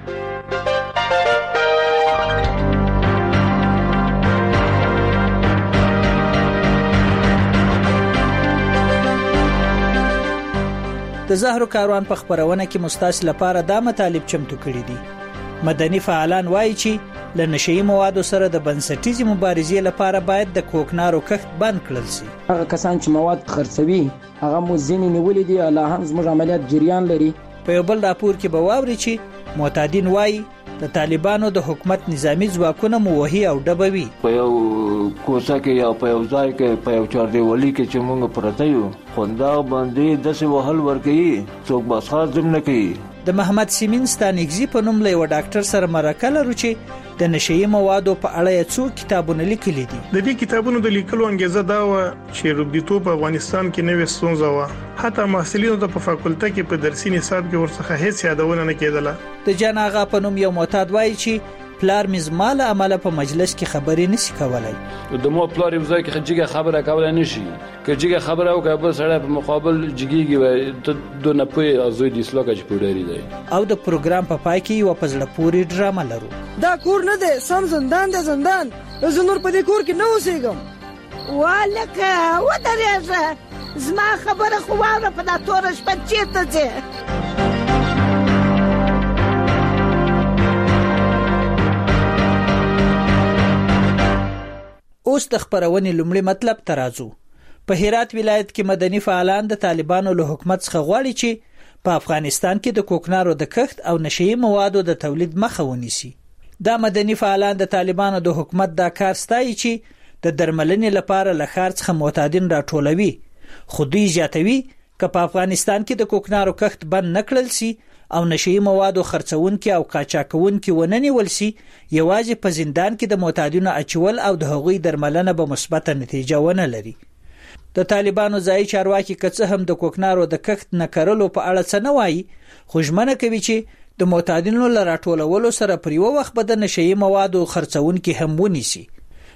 د زهرو کاروان په خبرونه کې مستاس لپاره دا مطالب چمتو کړی دي. مدني فعالان وایي چې له نشئی موادو سره د بنسټیزي مبارزې لپاره باید د کوکنارو کښت بند کړل شي. هغه کسان چې مواد خرڅوي هغه مو ځینې نیولې دي، الله هم زموږ عملیات جریان لري. په یو بل راپور کې به واوري چې معتادین وایي د طالبانو د حکومت نظامی ځواکونه موهي او ډبوي. په یو کوڅه کې یا په یو ځای کې په یو چاردیوالي کې چې موږ پرته یو خوندا باندې د څه وهل ورکړي څوک بس خاص دم نه کوي. د محمد سیمین ستانګزی په نوم له یو ډاکټر سره مرکه لرو چې د نشئی موادو په اړه څو کتابونه لیکلي دي. د دې کتابونو د لیکلو انګیزه دا و چې ربطیتوب په افغانستان کې نوې ستونزه و. حتی محصلینو ته په فاکولټه کې په درسي نصاب کې ورڅخه هیڅ یادونه نه کېدله. د جان آغا په نوم یو معتاد وایي چې پلار مزمال عمل په مجلس کې خبرې نشي کولای. د مو پلار یو ځای کې جګه خبره کولای نشي. که جګه خبره او که بل سره په مقابل جګیږي و د نه پوي ازوی د اسلام کې پوډری دی. او د پروګرام په پای کې یو پزړه پوری ډرامه لرو. دا کور نه دی، سم زندان دی زندان. زه نور په دې کور کې نه اوسېږم. والکه و درېږه زما خبره خو واوره په دا تور شپه چیرته ځې؟ اوس د خبرونې لومړی مطلب ته راځو. په هرات ولایت کې مدني فعالان د طالبانو له حکومت څخه غواړي چې په افغانستان کې د کوکنارو د کښت او نشئی موادو د تولید مخه ونیسي. دا مدني فعالان د طالبانو د حکومت دا کار ستایي چې د درملنې لپاره له ښار څخه معتادین راټولوي، خو دوی زیاتوي که په افغانستان کې د کوکنارو کښت بند نکړل شي او نشئی موادو خرڅونکي او قاچاقونکي وننیول شي، یوازې په زندان کې د معتادینو اچول او د هغوی درملنه به مثبته نتیجه ونه لري. د طالبانو ځایي چارواکي که څه هم د کوکنارو د کښت نه کړلو په اړه څه نه وایي، خو ژمنه کوي چې د معتادینو له راټولولو سره پر یو وخت به د نشئی موادو خرڅونکي هم ونیسي.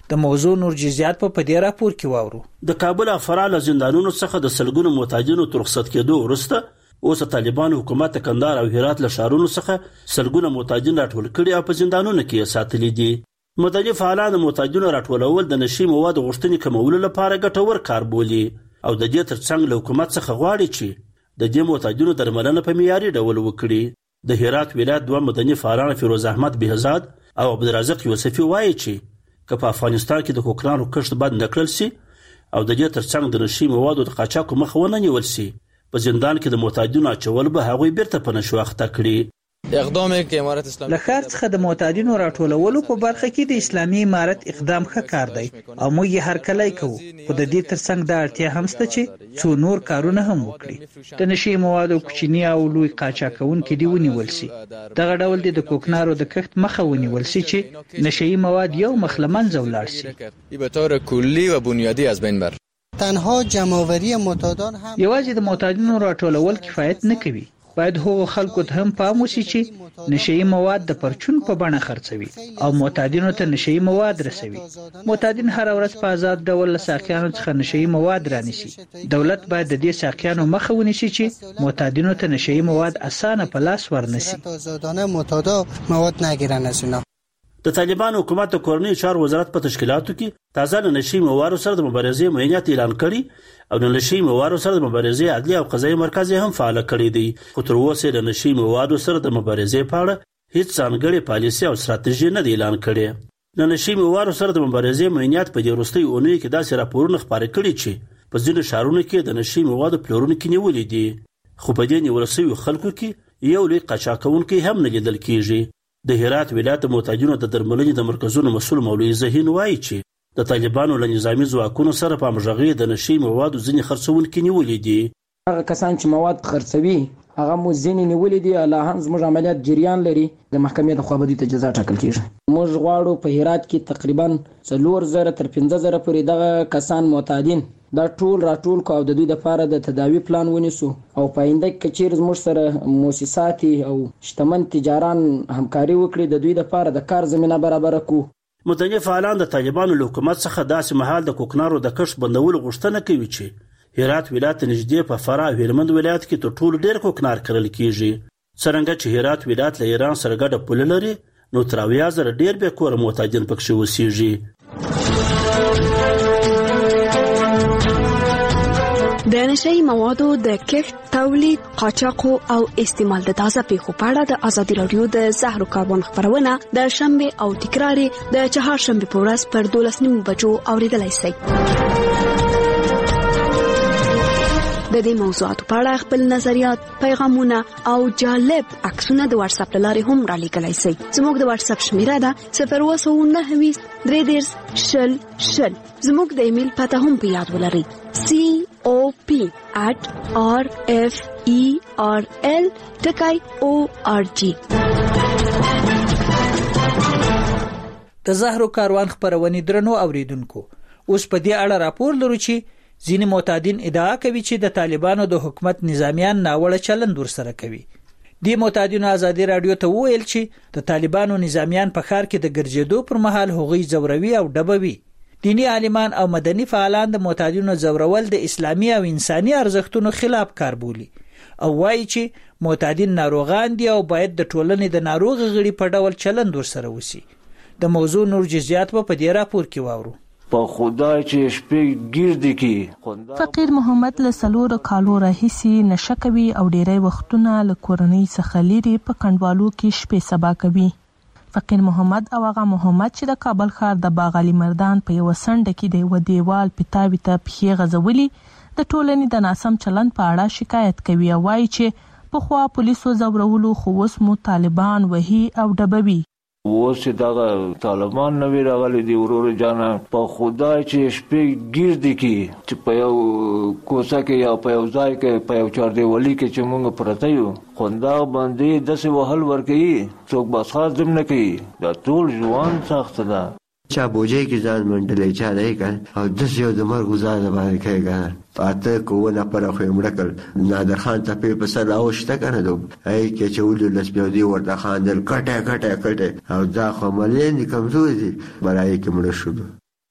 د موضوع نور جزئیات په دې راپور کې واورو. د کابل افرال زندانونو څخه د سلګونو معتادینو تر رخصت کېدو وروسته اوس طالبان حکومت کندهار او هرات له ښارونو څخه سلګونه معتادین راټول کړي او په زندانونو کې ساتلي دي. مدني فعالان د معتادینو راټولول د نشي موادو غوښتنې کمولو لپاره ګټور کار بولي او د دې ترڅنګ له حکومت څخه غواړي چې د دې معتادینو درملنه په معیاري ډول وکړي. د هرات ولایت دوه مدني فعالان فیروز احمد بهزاد او عبدالرزاق یوسفي وایي چې که په افغانستان کې د کوکنارو کښت بند نکړل سي او د دې ترڅنګ د نشي موادو د قاچاقو مخه ونه نیول سي، په زندان کې د معتادینو اچول به هغوی بیرته په نشو اخته کړي. اقدام کې امارت اسلامي له ښار څخه د معتادینو راټولولو په برخه کې د اسلامي امارت اقدام ښه کار دی او موږ یې هر کله کوو، خو د دې ترڅنګ د اړتیا هم شته چې څو نور کارونه هم وکړي. د نشي موادو کوچني او لوی قاچاقونکي دی ونیول سي. دغه ډول د کوکنارو د کښت مخه ونیول سي چې نشي مواد یو مخ له منځه ولاړ سي. به طور کلی و بنیادی از بین بر تنها جمع‌آوری معتادان هم یوازې د معتادینو راټولول کفایت نه کوي. باید هغو خلکو ته هم پام وشي چې نشئی مواد د پرچون په بڼه خرڅوي او معتادینو ته نشئی مواد رسوي. معتادین هر ورځ په آزاد ډول له ساقیانو څخه نشئی مواد رانیسي. دولت باید د دې ساقیانو مخه ونیسي چې معتادینو ته نشئی مواد اسانه په لاس ورنسي. آزادانه معتادا مواد نگیرن از اونا. د طالبان حکومت د کورنۍ چارو وزارت په تشکیلاتو کې تازه له نشي موادو سره د مبارزې معینات اعلان کړي او د نشي موادو سره د مبارزې عدلي او قضایي مرکز هم فعال کړی دی، خو تر اوسه د نشي موادو سره د مبارزې په اړه هیڅ ځانګړې پالیسي او ستراتیژي نه دی اعلان کړې. د نشي موادو سره د مبارزې معینات په دې وروستۍ اونۍ کې داسې راپورونه خپاره کړي چې په ځینو ښارونو کې د نشي موادو پلورونکي نیولي دي، خو په دې نیول شویو خلکو کې یو لوی قاچاقونکی هم نه لیدل کیږي. د هرات ولایت معتادینو د درملنې د مرکزونو مسؤل مولوي زهین وایي چې د طالبانو له نظامی ځواکونو سره په همغږۍ د نشي موادو ځینې خرڅونکي نیولي دي. هغه کسان چې مواد خرڅوي هغه مو ځینې نیولي دي، لا هم زموږ عملیات جریان لري، د محکمې لخوا به دوی ته جزا ټاکل کیږي. موږ غواړو په هرات کې تقریبا څلور زره تر پنځه زره پورې دغه کسان معتادین دا ټول راټول کو او د دوی لپاره د تداوی پلان ونیسو او په آینده کې چیرې زموږ سره مؤسسات او شتمن تجاران همکاري وکړي د دوی لپاره د کار زمينه برابر کړو. مدني فعالان د طالبانو له حکومت څخه داسې مهال د کوکنارو د کښت بندولو غوښتنه کوي چې هرات ولایت نږدې په فراه او هلمند ولایت کې تر ټولو ډېر کوکنار کرل کیږي. څرنګه چې هرات ولایت له ایران سره ګډه پوله لري نو تر اویا زره ډېر بې کوره معتادین پکښې اوسېږي. د نشئی موادو د کښت، تولید، قاچاق او استعمال د تازه پیښو په اړه د ازادي رادیو د زهرو کاربن خبرونه د شنبه او تکرار د چهارشنبه په ورځ پر دولس نیمو بجو اوریدلای شئ. د دې موضوعاتو په اړه خپل نظریات، پیغامونه او جالب عکسونه د واتس اپ لارې هم را لیږلای شئ. زموږ د واتس اپ شمیره ده صفر اووه سوه نهه ویشت درې دېرش شل شل. زموږ د ایمیل پته هم په یاد ولرئ سی او پی at r f e r l ټکی او ار جی. د زهرو کاروان خبرونه درنو اوریدونکو، اوس په دې اړه راپور لرو چې ځینې معتادین ادعا کوي چې د طالبانو د حکومت نظامیان ناوړه چلند ورسره کوي. د معتادینو ازادي رادیو ته وویل چې د طالبانو نظامیان په ښار کې د ګرځېدو پر مهال هغوی زوروي او ډبوي. دینی عالمان او مدني فعالان د معتادینو زورول د اسلامي او انساني ارزښتونو خلاف کار بولي او وایي چې معتادین ناروغان دي او باید د ټولنې د ناروغ غړي په ډول چلند ورسره وسی. د موضوع نور جزئیات په دې راپور کې واورو. په خدای چې شپې ګرځي کې فقیر محمد له سلور کالو راهیسي نشه کوي او ډیری وختونه له کورنۍ څخه لري په کندوالو کې شپې سبا کوي. فقیر محمد او هغه محمد چې د کابل ښار د باغ علي مردان په یو سند کې د و دیوال پتاوي ته پخې غزولي د ټولنې د ناسم چلند په اړه شکایت کوي او وايي چې په خوا پولیسو زورولو خو اوس مو طالبان وهي او ډبوي. اوس دغه طالبان نوی راغلي دي ورور جانا په خدای چې شپې ګرځي کې چې په یو کوڅه کې یا په یو ځای کې په یو چاردیوالي کې چې موږ پرته یو خوندا باندې داسې وهل ورکوي څوک بس خاص دم نه کوي. دا ټول ژوند سخت ده. چا بوجي کې ځان منډلې چا نه کړ او د یو د مرګ گزار باندې کوي پاته کوونه پر خو مړکل نادر خان ته په سر اوشته کنه دو اي کې چې ول لس بیا دی ورته خان دل کټه کټه کټه او دا خو ملین کمزوري دي برای کې مړ شو.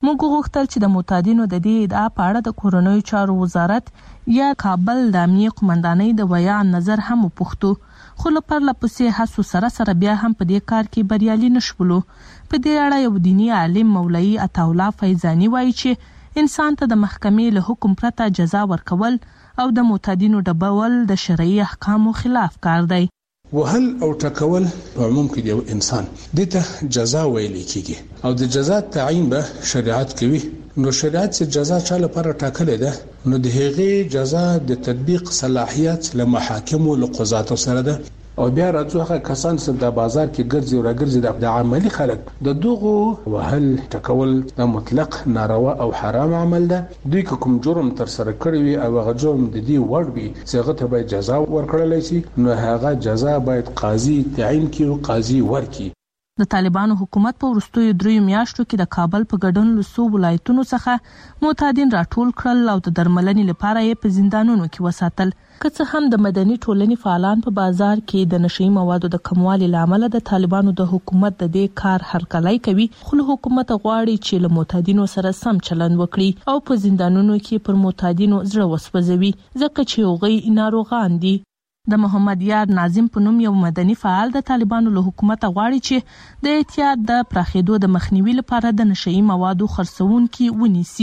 موږ غوښتل چې د معتادینو د دې ادعا په اړه د کورنیو چارو وزارت یا کابل د امنیه قومندانۍ د بیان نظر هم وپوښتو، خو له پرله پسې هڅو سره سره بیا هم په دې کار کې بریالي نشولو. په دې اړه یو دیني عالم مولوي عطاالله فیضاني وایي چې انسان ته د محکمې له حکم پرته جزا ورکول او د معتادینو ډبول د شرعي احکامو خلاف کار دی. وهل او ټکول په عموم کې یو انسان دته جزا ویل کیږي او د جزا تعیین به شریعت کوي. نو شریعت چې جزا چا لپاره ټاکلې ده نو د هغې جزا د تطبیق صلاحیت له محاکمو له قضاتو سره ده او بیا راځو هغه کسان چې د بازار کې ګرځي او راګرځي د عملی خلک د دغو وهل ټکول د مطلق ناروا او حرام عمل ده. دوی کوم جرم تر سره کړی وي او هغه جرم د دې وړ وي چې هغه ته باید جزا ورکړل شي، نو هغه جزا باید قاضي تعیین کړي او قاضي ورکړي. د طالبانو حکومت په وروستیو دریو میاشتو کې د کابل په ګډون له څو ولایتونو څخه معتادین راټول کړل او د درملنې لپاره یې په زندانونو کې وساتل. که څه هم د مدني ټولنې فعالان په بازار کې د نشئی موادو د کموالي لامل د طالبانو د حکومت د دې کار هرکلی کوي، خو له حکومت غواړي چې له معتادینو سره سم چلند وکړي او په زندانونو کې پر معتادینو زړه وسوځوي ځکه چې هغوی ناروغان دي. د محمد یار ناظم په نوم یو مدني فعال د طالبانو له حکومت غواړي چې د اعتیاد د پراخېدو د مخنیوي لپاره د نشئی موادو خرڅونکي ونیسي.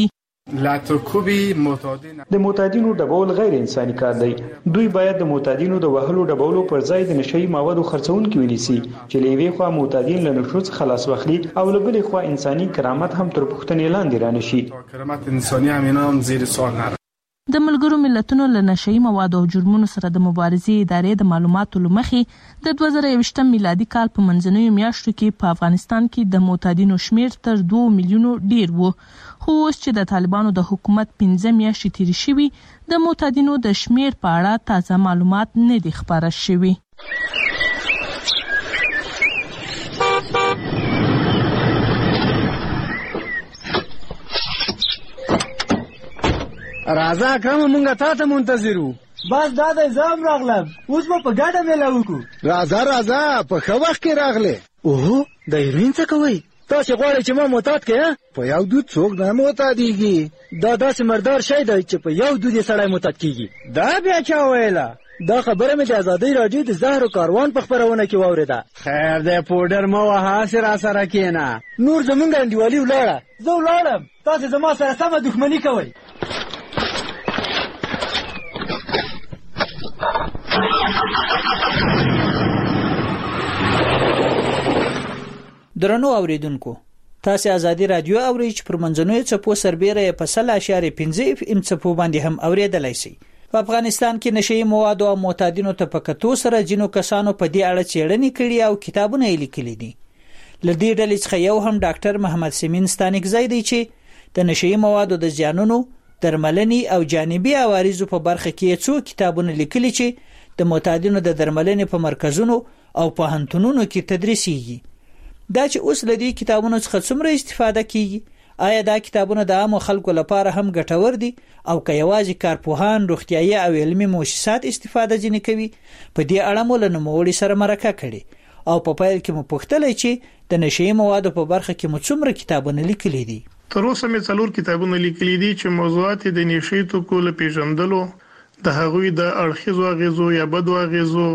د معتادینو ډبول غیر انساني کار دی. دوی باید د معتادینو د وهلو ډبولو پر ځای د نشئی موادو خرڅونکي ونیسي چې له یوې خوا معتادین له نشو څخه خلاص واخلي او له بلې خوا انساني کرامت هم تر پوښتنې لاندې رانشي. کرامت انساني هم هم زیر سوال نه. د ملګرو ملتونو له نشئی موادو او جرمونو سره د مبارزې ادارې د معلوماتو له مخې د دوه زره یوویشتم میلادي کال په منځنیو میاشتو کې په افغانستان کې د معتادینو شمیر تر دوه میلیونو ډیر و، خو اوس چې د طالبانو د حکومت پنځه میاشتې تیرې شوي د معتادینو د شمیر په اړه تازه معلومات نه دي خپاره شوي. راځه اکرم مونږه تا ته منتظر وو. بس دا د زام راغلم، اوس به په ګډه میله وکړو. راځه راځه په ښه وخت کې راغلې. اوهو د هیروین څه کوئ؟ تاسې غواړئ چې ما معتاد کړې؟ په یو دود څوک نه معتادېږي. دا داسې مردار شی دی چې په یو دود یې سړی معتاد کېږي. دا بیا چا ویله؟ دا خبره مې د ازادۍ راډیو د زهرو کاروان په خپرونه کې واورېده. خیر دی پوډر مه وهه، هسې را سره کښېنه. نور زمونږ انډیوالي ولاړه. زه ولاړم، تاسې زما سره سمه دښمني کوئ. درنو اوریدونکو، تاسو ازادي رادیو اورئ چې پر منځنوي چپو سربېره په سل اشاریه پنځه اف ام چپو باندې هم اوریدلای شئ. په افغانستان کې نشئی مواد او معتادینو ته په کتو سره جنو کسانو په دې اړه څېړنې کړي او کتابونه یې لیکلي دي. لدې ډلې څخه یو هم ډاکټر محمد سیمین ستانکزی دی چې د نشئی موادو د زیانونو، درملنې او جانبي عوارضو په برخه کې څو کتابونه لیکلي چې د معتادینو د درملنې په مرکزونو او په هنتونونو کې تدریسیږي. دا چې اوس لدی کتابونو څخه څومره استفاده کیږي؟ آیا دا کتابونه د عام خلکو لپاره هم ګټور دي او که یوازې کارپوهان، روغتیايي او علمي مؤسسات استفاده ځنې کوي؟ په دې اړه مو له نوموړي سره مرکه کړې او په پیل کې مو پوښتلې چې د نشئی موادو په برخه کې مو څومره کتابونه لیکلي دي. تر اوسه مې څلور کتابونه لیکلي دي چې موضوعات د نشئی توکو له پیژندلو، د هغوی د اړخیزو اغیزو یا بدو اغیزو،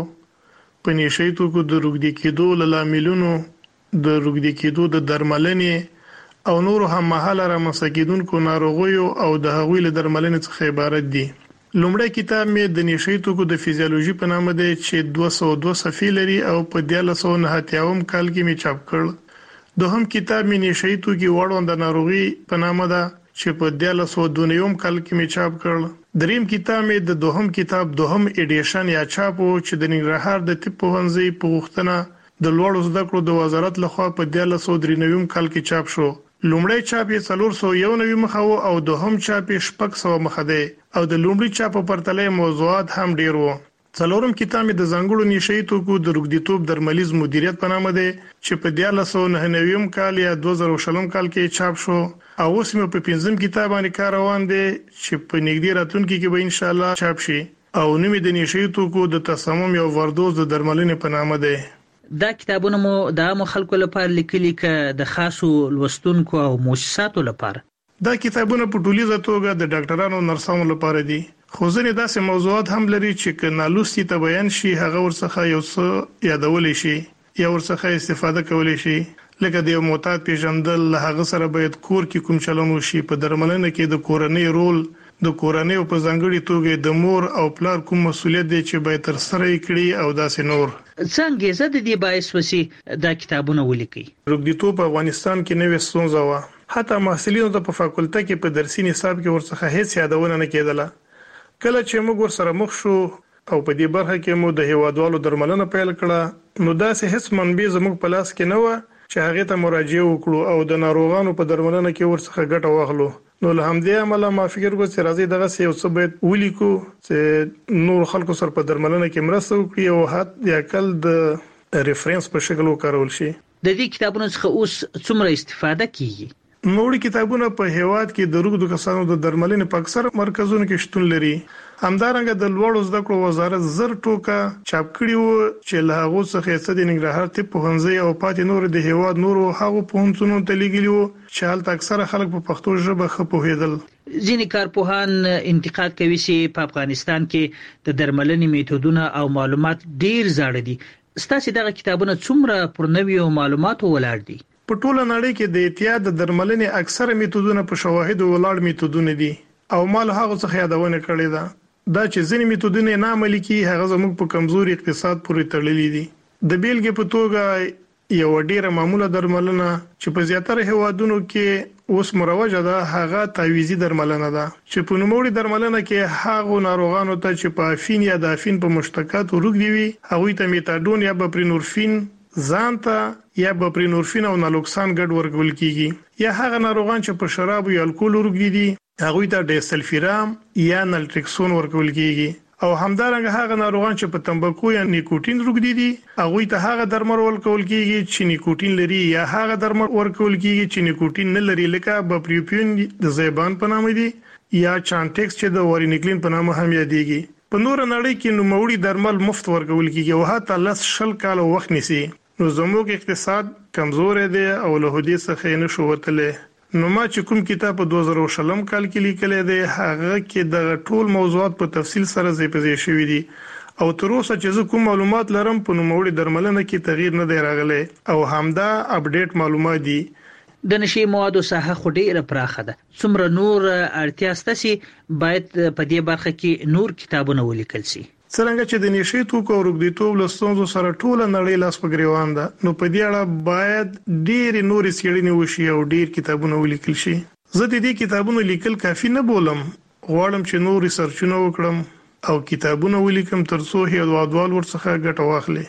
په نشئی توکو د روږدي کېدو له لاملونو، د روږدي کېدو د درملنې او نور هم مهاله رامنځته کېدونکو ناروغیو او د هغوی له درملنې څخه عبارت دي. لومړی کتاب مې د نشئی توکو د فزیولوژي په نامه دی چې دوه سوه دوه صفحې لري او په دیارلس سوه نهه اتیاوم کال کې مې چاپ کړ. دوهم کتاب مې نشئی توکي وړاندې ناروغي په نامه ده چې په دیارلس سوه دوه نوي کال کې مې چاپ کړ. دریم کتاب مې د دوهم کتاب دوهم ایډیشن یا چاپ و چې د ننګرهار د طب پوهنځي په غوښتنه د لوړو زده کړو د وزارت لخوا په دیارلس سوه درې نوي کال کې چاپ شو. لومړی چاپ یې څلور سوه یو نوي مخه و او دوهم چاپ یې شپږ سوه مخه دی او د لومړي چاپ په پرتله موضوعات هم ډیر وو. څلورم کتاب مې د ځانګړو نشئی توکو د روږديتوب درملیز مدیریت په نامه دی چې په دیارلس سوه نهه نوي کال یا دوه زره شلم کال کې چاپ شو او اوس مې په پنځم کتاب باندې کار روان دی چې په نږدې راتلونکي کې به ان شاء الله چاپ شي او نوم د نشئی توکو د تسمم یا وردوز د درملنې په نامه دی. دا کتابونه مو د عام خلکو لپاره لیکلي ک د خاصو لوستونکو او مؤسساتو لپاره؟ دا کتابونه په ټولیزه توګه د ډاکټرانو او نرسانو لپاره دي، خو ځینې داسې موضوعات هم لري چې ک نالوستي ته بیان شي هغه ورڅخه یو څه یادول شي یا ورڅخه استفاده کول شي، لکه د معتاد پیژندل، هغه سره باید کور کې کوم چلن وشي، په درملنه کې د کورنۍ رول، د کورنۍ په ځانګړي توګه د مور او پلار کوم مسولیت دی چې باید تر سره کړي او داسې نور. څنګه زه د دې باعث وسی دا کتابونه ولیکي؟ روغتیتوب په افغانستان کې نوې ستونزه و، حتی محصلینو ته په فاکولټه کې په درسي نصاب کې ورڅخه هیڅ یادونه نه کېدله. کله چې موږ ورسره مخ شو او په دې برخه کې مو د هیوادوالو درملنه پیل کړه، نو داسې هیڅ منبع زموږ په لاس کې نه و چې هغه ته مراجعه وکړو او د ناروغانو په درملنه کې ورڅخه ګټه واخلو. نو له همدې عمله ما فکر وکړ چې راځي دغه څه یو څه باید ولیکو چې نور خلکو سره په درملنه کې مرسته وکړي او حتی د عقل د ریفرنس په شکل وکارول شي. د دې کتابونو څخه اوس څومره استفاده کیږي؟ نوړي کتابونه په هیواد کې د روغتیا کسانو د درملنې په اکثر مرکزونو کې شتون لري. همدارنګه د لوړو زده کړو وزارت زر ټوکا چاپ کړي وو چې له هغه څخه څه د ننګرهار طب پوهنځي او پاتې نور د هیواد نورو هغه پوهنتونونو ته لګیلي وو چې هلته اکثره خلک په پښتو ژبه ښه پوهېدل. ځینې کارپوهان انتقاد کوي چې په افغانستان کې د درملنې میتودونه او معلومات ډیر زاړه دي. ستاسو دغه کتابونه څومره پر نویو معلوماتو ولاړ دي؟ په ټوله نړۍ کې د احتیاط د درملنې اکثره میتودونه په شواهد ولاړ میتودونه دي او مال هغه څخه یادونه کړې ده. دا چې ځینې میتودونه نه عملي کیږي هغه زموږ په کمزوري اقتصاد پورې تړلي دي. د بیلګې په توګه یو ډیره معموله درملنه چې په زیاتره هیوادونو کې اوس مروجه ده هغه تعویزي درملنه ده چې په نوموړي درملنه کې هغه ناروغانو ته چې په افین یا د افین په مشتقات ورګدي وي هغه ته میتادون یا بپرینورفین ځانته یا بپرینورفین او نالوکسان ګډ ورکول کیږي، یا هغه ناروغان چې په شراب یا الکول ورګدي دي هغه ته ډیسلفیرام یا نلټریکسون ورکول کیږي، او همدارنګه هغه ناروغان چې په تمباکو یا نیکوتین روږدي دي هغه ته هغه درمل ورکول کیږي چې نیکوتین لري، یا هغه درمل ورکول کیږي چې نیکوتین نه لري، لکه بپریوپین د زیبان په نامه دي یا چانټکس چې د وارینیکلین په نامه هم یادېږي. په نور نړۍ کې نوموړي درمل مفت ورکول کیږي او حتی لس شل کال وخت نیسي. نو زموږ اقتصاد کمزور دی او له هدي څخه نه شو وتلی. نو ما چې کوم کتاب په دوه زره شلم کال کې لیکلی دی هغه کې د ټول موضوعات په تفصیل سره ځای په ځای شوي دي او تر اوسه چې زه کوم معلومات لرم په نوموړي درملنه کې تغییر نه دی راغلی او همدا اپډیټ معلومات دي. د نشي موادو ساحه خو ډیره پراخه ده، څومره نور اړتیا ستاسي باید په دې برخه کې نور کتابونه ولیکل شي؟ څنګه چې د نشي توکو او روغتیتوب له ستونزو سره ټوله نړۍ لاس په ګریوان ده، نو په دې اړه باید ډېرې نورې څېړنې وشي او ډېر کتابونه ولیکل شي. زه د دې کتابونو لیکل کافي نه بولم، غواړم چې نور ریسرچونه وکړم او کتابونه ولیکم ترڅو هیوادوال ورڅخه ګټه واخلي.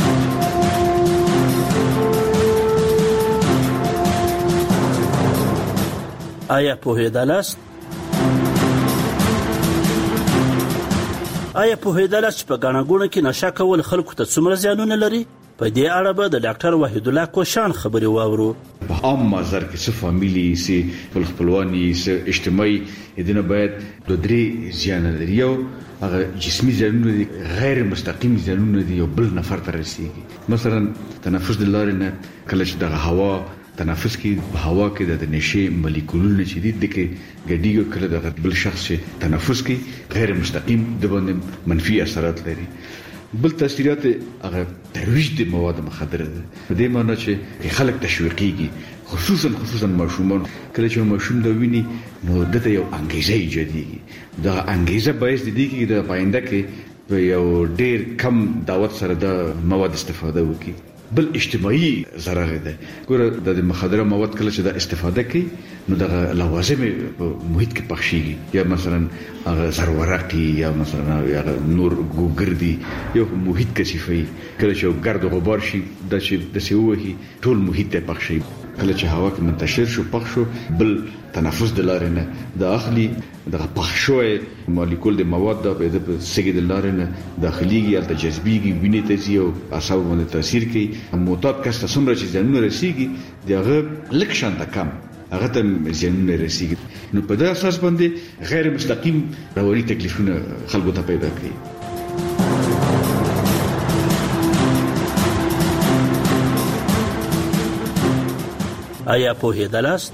آیا پوهېدلاست آیا پوهېدلاست چې په ګڼه ګوڼه کې نشه کول خلکو ته څومره زیانونه لري؟ په دې اړه به د ډاکټر وحید الله کوشان خبرې واورو. په عام مازر کې څه فامیلی سي خپل خپلواني سه اجتماعي دنه باید د درې زیان لري. یو هغه جسمي زیانونه دي، غیر مستقیم زیانونه دي، یو بل نفر ته رسیږي. مثلا تنفس د لارې نه کله چې د هوا تنفس کې په هوا کې د نشي مالیکولونه چې دي د کې ګډیږي، کله د بل شخص چې تنفس کې غیر مستقیم د باندې منفي اثرات لري. بل تاثیرات هغه ترویج د مواد مخدره ده، په دې معنی چې خلک تشویقيږي، خصوصا خصوصا ماشومان. کله چې ماشوم دا ویني نو دته یو انګیزه ایجادېږي، دا انګیزه باعث دي چې د پاینده کې په یو ډیر کم دعوت سره د مواد استفاده وکړي. بل اجتماعي ضرر ده. ګوره د مخدره مواد کله چې د استفاده کوي نو د لوازم محیط کې پخشيږي، یا مثلا هغه زرورقي یا مثلا یا نور ګوګردي یو محیط کثیفي، کله چې ګرد او غبار شي د چې د سیوهي ټول محیط ته پخشي. کله چې هوا کې منتشر شو پخ شو بل تنفس د لارې نه د اخلي د پخشوي مالیکول د مواد د په سګي د لارې نه داخليږي یا د جذبيږي وینې ته ځي او اعصاب باندې تاثیر کوي. معتاد کس ته څومره چې ځانونه رسیږي دغه لک شان د کم هغه ته ځانونه رسیږي. نو په دې اساس باندې غیر مستقیم رواني تکلیفونه خلکو ته پیدا کوي. آیا پوهیدلاست؟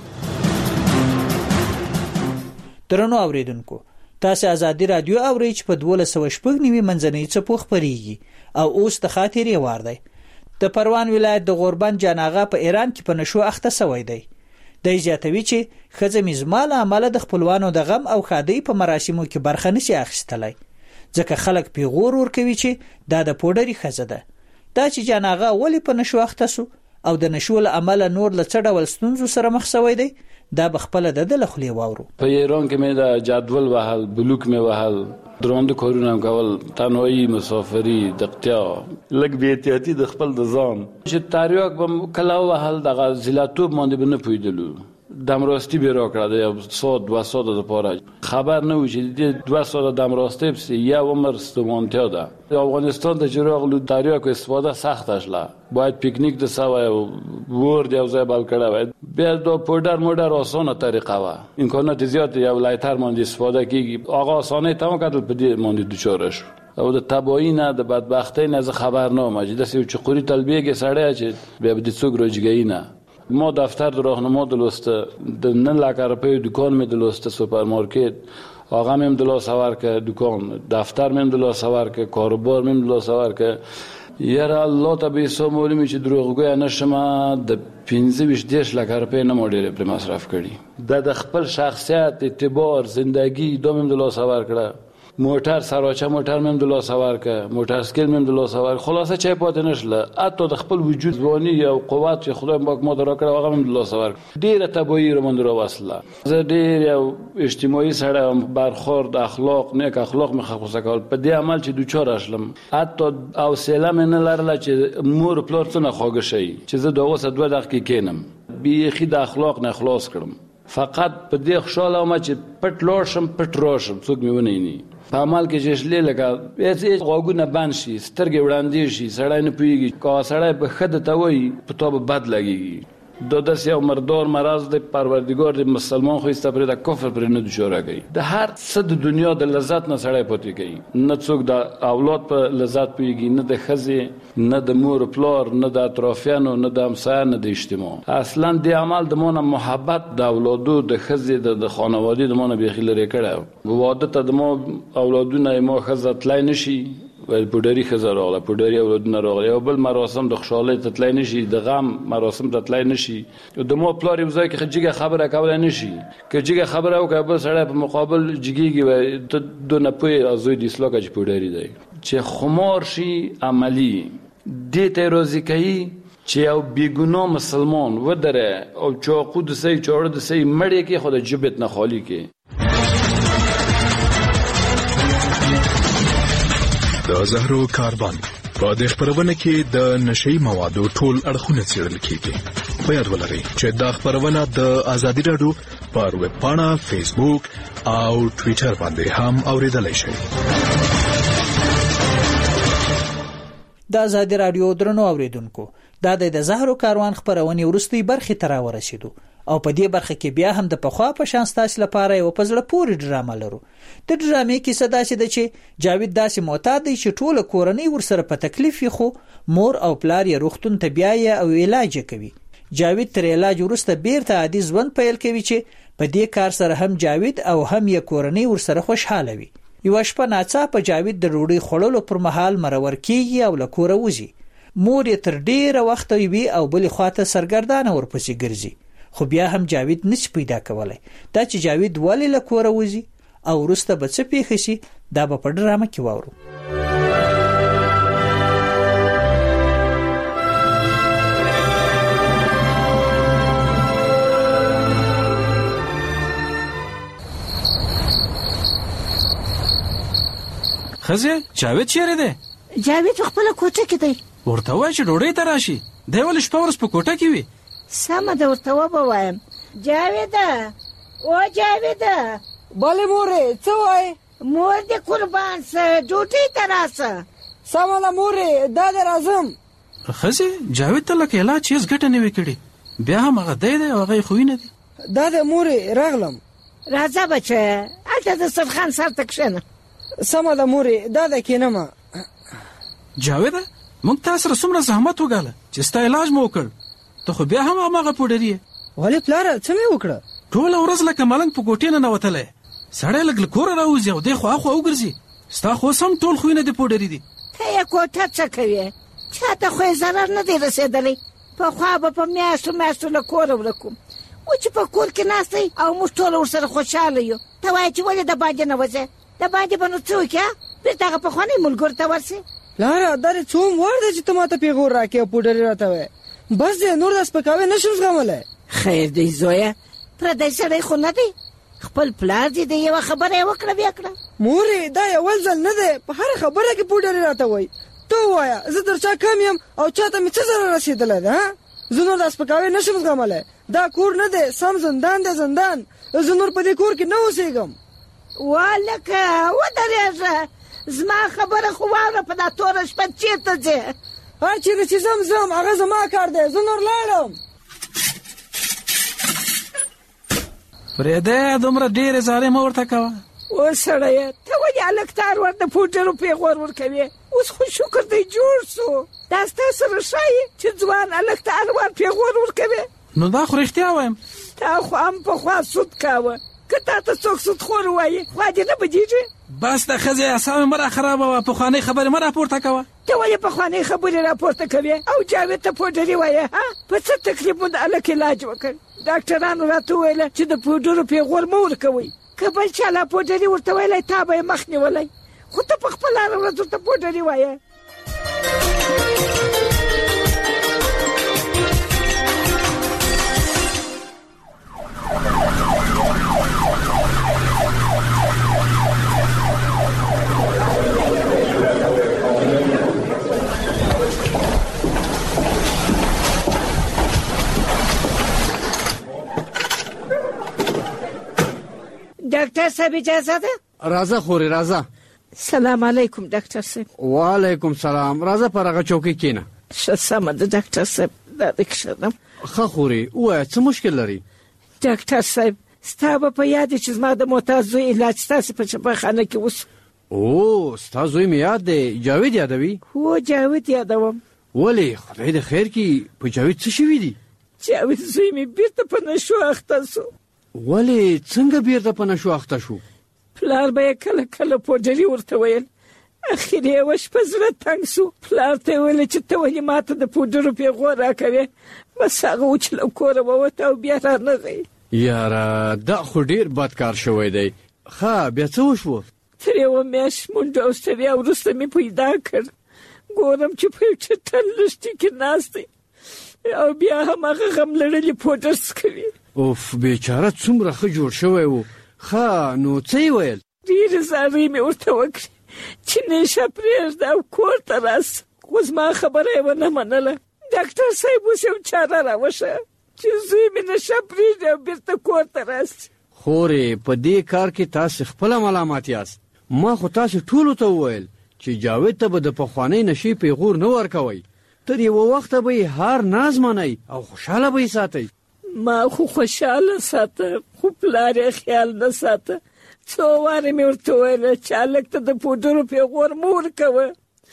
درنو اوریدونکو، تاسو ازادي رادیو اورئ چې په دولس سوه شپږ نوي منځنۍ څپو خپرېږي او اوس د خاطرې وار دی. د پروان ولایت د غوربند جاناغه په ایران کې په نشو اخته سوی دی. د زیاتوي چې ښځه میزمال عمله د خپلوانو د غم او ښادۍ په مراسمو کې برخه نشي اخیستلی، ځکه خلک پیغور ورکوي چې دا د پوډري ښځه ده. دا چې جاناغه ولې په نشو اخته سو او د نشو له امله نور له څه ډول ستونزو سره مخ سوی دی، دا بخپله د ده له خولې واورو. په ایران کې مې د جدول وهل، بلوک مې وهل، دروند کارونه هم کول، تنهایی، مسافري، دقتیا، لږ بې احتیاطي د خپل د ځان چې تریاک به کله وهل، دغه زیلاتوب باندې به نه پوهېدلو. دمراستی به را کړه د یو ساعت دوه ساعت دپاره، خبر نه و چې د دوه ساعت دمراستی پسې یو عمر ستومانتیا ده. افغانستان ته چې راغلو تریاکو استفاده سخته شله، باید پیکنیک د سوی و ور د یو ځای بل کړی وای. بیا دا پودر مودر آسانه طریقه وه، امکانات زیات یو لایتر باندې استفاده کېږي. هغه آسانۍ ته وکتل، په دې باندې دوچاره شو او د تباهي نه د بدبختۍ نه زه خبر نه وم چې داسې یو چقوري تلبیږي سړی چې بیا به د څوک راجګوي نه. ما دفتر د راهنما دلسته، د نه لکه روپیو دکان مې دلسته، سوپرمارکت آقا میم دلا سوار که، دکان دفتر میم دلا سوار که، کاروبار میم دلا سوار که. یاره الله تا به حساب معلومی چې دروغگوی نشمه د پنځه ویشت دېرش لکه روپۍ نه ما ډېرې پرې مصرف کړي. دا د خپل شخصیت، اعتبار، زندگی دا میم دلا سوار کړه. موټر سراچه موټر میم دلا سوار که، موټر سکیل میم دلا سوار. خلاصه چای پاتې نشله، حتی د خپل وجود ځواني یا قوت چې خدای پاک ما درا کړه هغه میم دلا سوار. ډېره تباهي رامنځ راوستله. زه ډېر یو اجتماعي سړی یم، برخورد، اخلاق، نیک اخلاق مې خصوصا کول. په دې عمل چې دوچاره شلم، حتی حوصله مې نه لرله چې مور پلار څونه خواږه شي چې زه د اوسه دوه دقیقې کښېنم. بیخي د اخلاق نه خلاص کړم. فقط په دې خوشحاله وم چې پټ لاړ شم، پټ راشم، څوک مې ونه ویني. په عمل کې چې شلې لکه هېڅ غوږونه بند شي، سترګې وړاندې شي، سړی نه پوهېږي. که سړی به ښه درته وایي، په تا به بد لګېږي. دا داسې یو مردار مرض دی، پروردګار د مسلمان خو ایسته پرې د کفر پرې نه دوچاره کوي. د هر څه د دنیا د لذت نه سړی پاتې کوي. نه څوک د اولاد په لذت پوهېږي، نه د ښځې، نه د مور پلار، نه د اطرافیانو، نه د همسایه، نه د اجتماع. اصلا دې عمل د ما نه محبت د اولادو، د ښځې، د خانوادې د ما نه بیخي لرې کړی. واده ته د ما اولادونه ما ښځه تلی نه شي، ولی پودري ښځه راغله، پودري اولادونه راغله. یو بل مراسم د خوشحالۍ ته تلی نه شي، د غم مراسم ته تلی نه شي. د ما پلار یو ځای کې جګه خبره کولی نه شي. که جګه خبره وکړه بل سړی په مقابل جګېږي، وایي ته دو نه پوهې زوی د اصلاح که چې پودري دی. چې خمار شي عملي دې ته یې راضي کوي چې یو بېګناه مسلمان ودره او چاقو د سۍ چاړه د سۍ مړ یې کړي، خو د جبت نه خالي کړي. د زهرو کاروان په دې خپرونه کې د نشئی موادو ټول اړخونه څېړل کېږي. په یاد ولرئ چې دا خپرونه د ازادي راډیو پر ویب پاڼه، فیسبوک او ټویټر باندې هم اورېدلی شئ. د ازادي راډیو درنو اوریدونکو، دا د زهرو کاروان خپرونې وروستۍ برخې ته راورسېدو او په دې برخه کې بیا هم د پخوا په شان ستاسو لپاره یو په زړه پورې ډرامه لرو. د ډرامې کیسه داسې ده چې جاوید داسې معتاد دی چې ټوله کورنۍ ورسره په تکلیف وي، خو مور او پلار یې روغتون ته بیایي او علاج کوي. جاوید تر علاج وروسته بیرته عادي ژوند پیل کوي چې په دې کار سره هم جاوید او هم یې کورنۍ ورسره خوشحاله وي. یوه شپه ناڅاپه جاوید د ډوډۍ خوړلو پر مهال مرور کېږي او له کوره وځي. مور یې تر ډېره وخته وي او بلې خواته سرګردانه ورپسې ګرځي، خو بیا هم جاوید نشي پیدا کولی. دا چې جاوید ولې له کوره وځي او وروسته به څه پیښه شي، دا به په ډرامه کې واورو. خزه جاوید چیرې دی؟ جاوید خپل کوټه کې دی. ورته وای چې ډوډۍ ته راشي. دی ولې شپه ورځ په کوټه کې وي؟ سمه ده، ورته ووایم. جاوید او جاوید. بله مورې، څه وایې؟ مور دې قربان سه، ډوډۍ ته راسه. سمه ده مورې، دا دې راځم. خزه جاوید ته لکه علاج هېڅ ګټه نه وي کړې، بیا هم هغه دی دی او هغه یې خوی نه دي. دا ده مورې، راغلم. راځه بچه، هلته د سرخان سر ته کښېنه. سمه ده مورې، دا ده کښېنمه. جاویده موږ تا سره څومره زحمت وګاله چې ستا علاج مو وکړ، ته خو بیا هم هماغه پوډري یې. ولې پلاره څه مې وکړه؟ ټوله ورځ لکه ملنګ په کوټې نه ننوتلی، سړی لږ له کوره راوځي او دی خوا اخوا وګرځي. ستا خو سم ټول خویونه دې پوډري دي. ته یې کوټه څه کوې؟ چاته خو یې ضرر نه دی رسېدلی. پخوا به په میاشتو میاشتو له کوره ورک وم، و چې په کور کې ناست دی او موږ ټول ورسره خوشحاله یو. ته وایې چې ولې د باندې نه وځې؟ د باندې به نو څه وکړې؟ بېرته هغه پخواني ملګرو ته ورسې. پلاره دا دې څوم وار دی چې ته ماته پیغور راکړې او پوډري راته وایې؟ بس دی، نور دا سپکاوی نه شم زغملی. خیر دی زویه، پردی سړی خو نه دی، خپل پلار دې د یوه خبره یې وکړه بیا کړه. مورې دا یول ځل نه دی، په هره خبره کې پوډري راته وایي. ته ووایه زه در چا کم یم او چاته مې څه ضرر رسېدلی دی؟ ها زه نور دا سپکاوی نه شم زغملی. دا کور نه دی، سم زندان دی زندان. زه نور په دې کور کې نه اوسېږم. والکه ودرېږه، زما خبره خو واوره، په دا توره شپه چېرته ځې؟ هر چېرې چې ځم ځم، هغه زما کار دی، زه نور لاړم. فرېدی دومره ډېرې زارۍ مه ورته کوه. اوس سړیه ته ولې هلک ته ور د پوډرو پیغور ورکوې؟ اوس خو شکر دی جوړ سو. دا ستا سره ښایي چې ځوان هلک ته هر وار پیغور ورکوې؟ نو دا خو رښتیا وایم. تا خو هم پخوا سود کاوه، که تا ته څوک سودخور ووایي خوا دې نه بدېږي؟ بس د ښځې اعصاب مه راخرابوه، پخوانۍ خبرې مه راپورته کوه. ته ولې پخوانۍ خبرې راپورته کوې او جاوید ته پوډري وایې؟ ها په څه تکلیف مو د هلک علاج وکړ؟ ډاکټرانو راته وویله چې د پوډرو پیغور مه ورکوئ، که بل چا لا پوډري ورته ویلی تا به یې مخ نیولی، خو ته په خپله هره ورځ ورته پوډري وایې. ډاکټر صاحب اجازه ده؟ راځه خورې راځه. سلام علیکم ډاکټر صاحب. وعلیکم سلام. راځه پر هغه چوکۍ کښېنه. ښه سمه ده ډاکټر صاحب، دا دې کښېنم. ښه خورې ووایه څه مشکل لري؟ ډاکټر صاحب ستا به په یاد چې زما د محتاج زوی علاج ستاسې په چپاخانه کې وسو. او ستا زوی مې یاد دی، جاوید یادوي؟ هو جاوید یادوم. ولې خدای د خیر کړي، په جاوید څه شوي دي؟ جاوید زوی مې بیرته په نشو اخته سو. ولې څنګه بیرته په نشو اخته شو؟ پلار به یې کله کله پوډري ورته ویل، اخر یوه شپه زړه تنګ سو، پلار ته یې ویل چې ته ولې ماته د پوډرو پیغور راکوې؟ بس هغه و چې له کوره ووته او بیا رانغی. یاره دا خو ډېر بد کار شوی دی. ښه بیا څه وشوه؟ تر یوه میاشت منډه او ستړیا وروسته مې پیدا کړ، ګورم چې په یو چټل لښتي کې ناست دی او بیا هم هغه غم لړلي پوډر څکوي. اوف بیچاره څومره ښه جوړ شوی و. ښه نو څه یې ویل؟ ډېرې زارۍ مې ورته وکړې چې نیشه پرېږده او کور ته راسه، خو زما خبره یې ونه منله. ډاکټر صاحب اوس یو چاره راوښیه چې زوی مې نشه پرېږدي او بېرته کور ته راسي. خورې په دې کار کې تاسې خپله ملامت یاست. ما خو تاسې ټولو ته وویل چې جاوید ته به د پخوانۍ نشې پیغور نه ورکوئ، تر یوه وخته به یې هر ناز منئ او خوشحاله به یې ساتئ. ما خو خوشحاله ساته، خو پلار یې خیال نه ساته. څو وارې مې ورته ویله چې هلک ته د پوډرو پیغور مه ورکوه،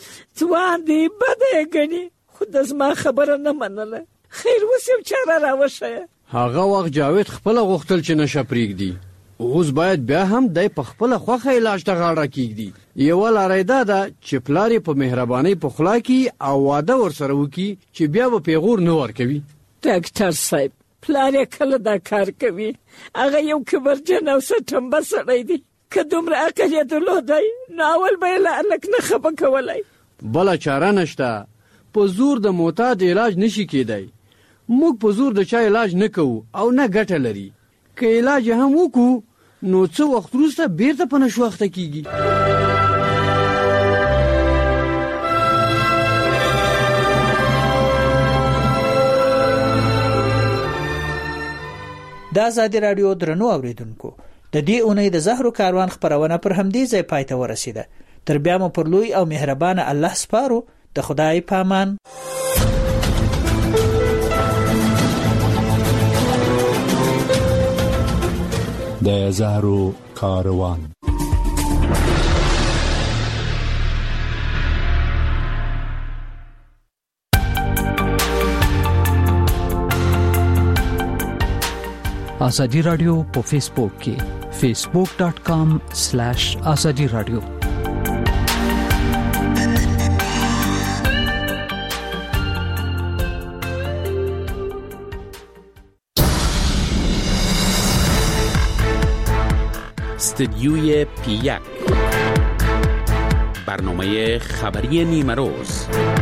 ځوان دی بده یې ګڼي، خو د زما خبره نه منله. خیر اوس یو چاره راوښیه. هغه وخت جاوید خپله غوښتل چې نشه پرېږدي، اوس باید بیا هم دی په خپله خوښه علاج ته غاړه کېږدي. یوه لاره یې دا ده چې پلار یې په مهربانۍ په خوله کړي او واده ورسره وکړي چې بیا به پیغور نه ورکوي. ډاکټر صاحب پلار یې کله دا کار کوي؟ هغه یو کبرجن او سټمبه سړی دی، که دومره عقل یې درلودی نو اول به یې له هلک نه خفه کولی. بله چاره نشته، په زور د معتاد علاج نشي کېدی. موږ په زور د چا علاج نه کوو او نه ګټه لري. که علاج هم وکړو نو څه وخت وروسته بیرته په نشو اخته کېږي. د آزادي راډیو درنو اوریدونکو، د دې اونۍ د زهرو کاروان خپرونه پر همدې ځای پای ته ورسیده. تر بیا مو پر لوی او مهربانه الله سپارو. د خدای پامان. د زهرو کاروان. ازادي رادیو په فیسبوک کې فیسبوک ډاٹ کام سلیش ازادي رادیو. استدیوی پی یک برنامه خبری نیمروز.